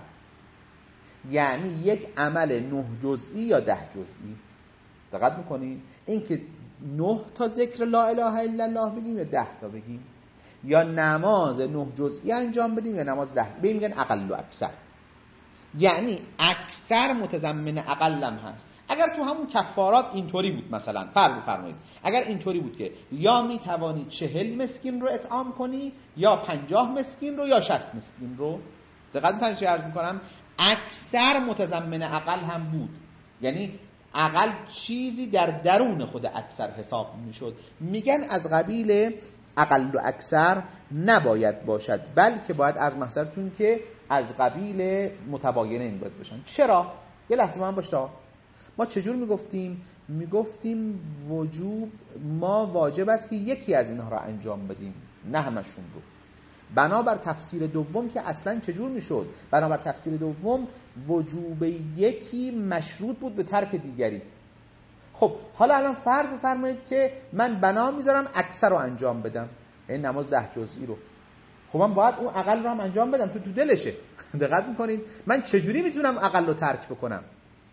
یعنی یک عمل 9 جزئی یا 10 جزئی. دقت میکنید؟ این که 9 تا ذکر لا اله الا الله بگیم یا 10 تا بگیم، یا نماز 9 جزئی انجام بدیم یا نماز 10، به میگن اقل و اکثر. یعنی اکثر متضمن اقلم هست. اگر تو همون کفارات اینطوری بود، مثلا فرض بفرمایید اگر اینطوری بود که یا میتوانی 40 مسکین رو اطعام کنی، یا 50 مسکین رو، یا 60 مسکین رو، دقت می‌کنید چه عرض می‌کنم؟ اکثر متضمن اقل هم بود، یعنی اقل چیزی در درون خود اکثر حساب میشد. میگن از قبیل اقل و اکثر نباید باشد، بلکه باید عرض محضرتون که از قبیل متباینین باید باشن. چرا؟ یه لحظه من باشه، ما چجور میگفتیم وجوب، ما واجب است که یکی از اینها را انجام بدیم، نه همشون رو. بنابر تفسیر دوم که اصلا چجور میشد؟ بنابر تفسیر دوم وجوب یکی مشروط بود به ترک دیگری. خب حالا الان فرض بفرمایید که من بنا میذارم اکثر رو انجام بدم، این نماز 10 جزئی رو. خب من باید اون اقل رو هم انجام بدم چون تو دلشه. دقت میکنید من چجوری میتونم اقل رو ترک بکنم؟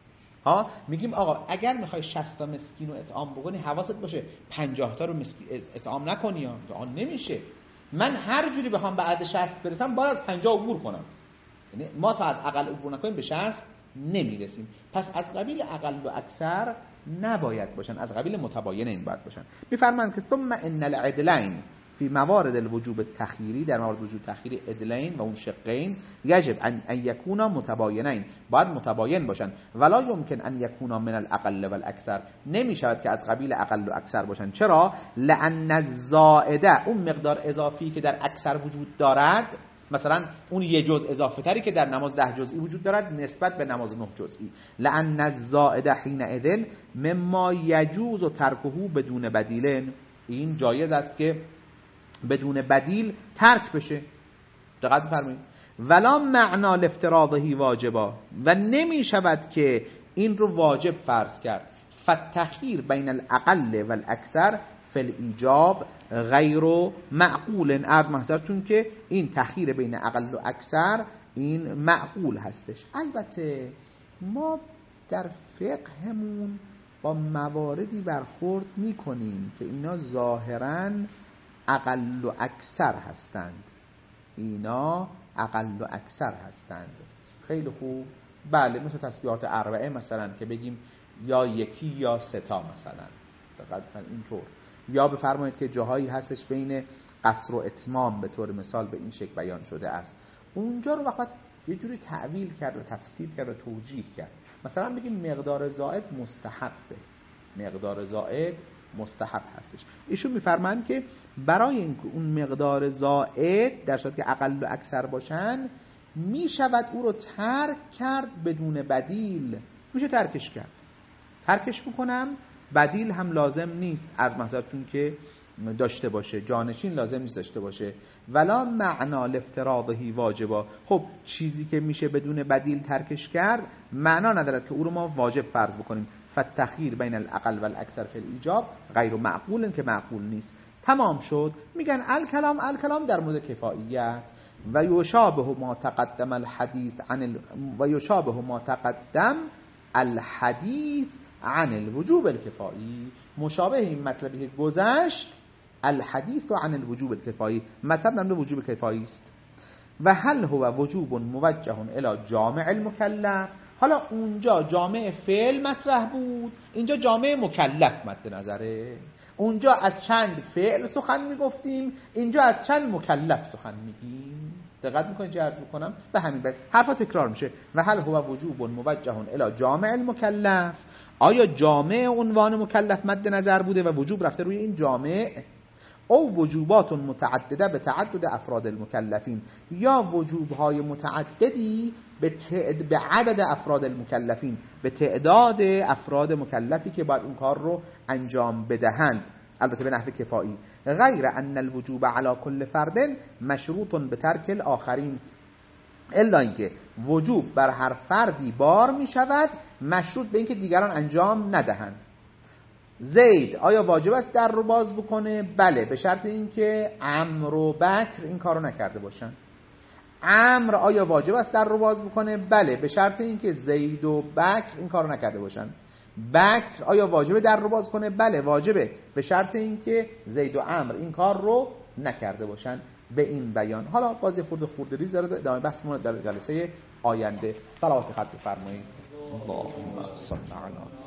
میگیم آقا اگر میخوای 60 تا مسکین رو اطعام بکنی حواست باشه 50 تا رو اطعام نکنی یا آن نمیشه. من هر جوری بخوام به عدد 60 برسم باید از 50 عبور کنم. یعنی ما تا از اقل عبور نکنیم به 60 نمیرسیم. پس از قبیل اقل و اکثر نباید باشن، از قبیل متباینین باید باشن. میفرمایند که ثم ان العدلین فی موارد الوجوب التخیری، در موارد وجوب تخیری عدلین و اون شقین یجب ان یکونا متباینین، باید متباین باشن. ولا یمکن ان یکونا من الاقل و الاکثر، نمی شود که از قبیل اقل و اکثر باشن. چرا؟ لان الزائده، اون مقدار اضافی که در اکثر وجود دارد، مثلا اون یه جزء اضافه تری که در نماز 10 جزئی وجود دارد نسبت به نماز 9 جزئی، لان الزائده حینئذ مما یجوز ترکه بدون بدیل، این جایز است که بدون بدیل ترک بشه. دقت بفرمایید. ولا معنا لافتراضه واجبا، و نمی شود که این رو واجب فرض کرد. فالتخییر بین الاقل و الاکثر فی الایجاب غیر معقول. عرض محضرتون که این تخییر بین اقل و اکثر این معقول هستش. البته ما در فقهمون با مواردی برخورد میکنیم که اینا ظاهراً اقل و اکثر هستند. اینا اقل و اکثر هستند. خیلی خوب. بله، مثل تسبیحات اربعه مثلا که بگیم یا یکی یا سه تا مثلا، دقیقاً اینطور. یا بفرمایید که جاهایی هستش بین قصر و اتمام به طور مثال به این شکل بیان شده است، اونجا رو وقت یه جوری تعویل کرد و تفسیر کرد و توجیه کرد. مثلا بگیم مقدار زائد مستحبه، مقدار زائد مستحب هستش. ایشون میفرمایند که برای اینکه اون مقدار زائد در صورتی که اقل و اکثر باشن میشود او رو ترک کرد بدون بدیل. میشه ترکش کرد، ترکش میکنم، بدیل هم لازم نیست از محضرتون که داشته باشه، جانشین لازم نیست داشته باشه. ولا معنا لافتراضه واجبا، خب چیزی که میشه بدون بدیل ترکش کرد معنا ندارد که او رو ما واجب فرض بکنیم. فالتخییر بین الاقل و الاکثر فی الایجاب غیر معقول، که معقول نیست. تمام شد. میگن الکلام در مورد کفاییت و یشابه ما تقدم الحدیث عن و یشابه ما تقدم الحدیث عن الوجوب الکفایی، مشابه این مطلبی که گذشت الحدیث عن الوجوب الکفایی، مطلب در مورد وجوب کفایی است. و هل هو وجوب موجه الی جامع المکلف، حالا اونجا جامع فعل مطرح بود، اینجا جامع مکلف مد نظره. اونجا از چند فعل سخن میگفتیم، اینجا از چند مکلف سخن میگیم. دقت میکنید چه عرض میکنم؟ به همین بحث حرفا تکرار میشه. و هل هو وجوب موجه الی جامع المکلف، آیا جامع عنوان مکلف مد نظر بوده و وجوب رفته روی این جامع، او وجوبات متعدده به تعدد افراد المکلفین، یا وجوبهای متعددی به عدد افراد المکلفین، به تعداد افراد مکلفی که باید اون کار رو انجام بدهند، البته به نحو کفایی. غیر ان الوجوب علی کل فرد مشروط به ترک الاخرین، الا اینکه وجوب بر هر فردی بار می شود مشروط به اینکه دیگران انجام ندهند. زید آیا واجب است در رو باز بکنه؟ بله، به شرط اینکه عمرو و بکر این کارو نکرده باشن. عمرو آیا واجب است در رو باز بکنه؟ بله، به شرط اینکه زید و بکر این کارو نکرده باشن. بکر آیا واجبه در رو باز کنه؟ بله واجبه، به شرط اینکه زید و عمرو این کار رو نکرده باشن. به این بیان حالا بازی خورده ریز داره، ادامه بحثمون در جلسه آینده. صلوات خط بفرمایید. اللهم صل علی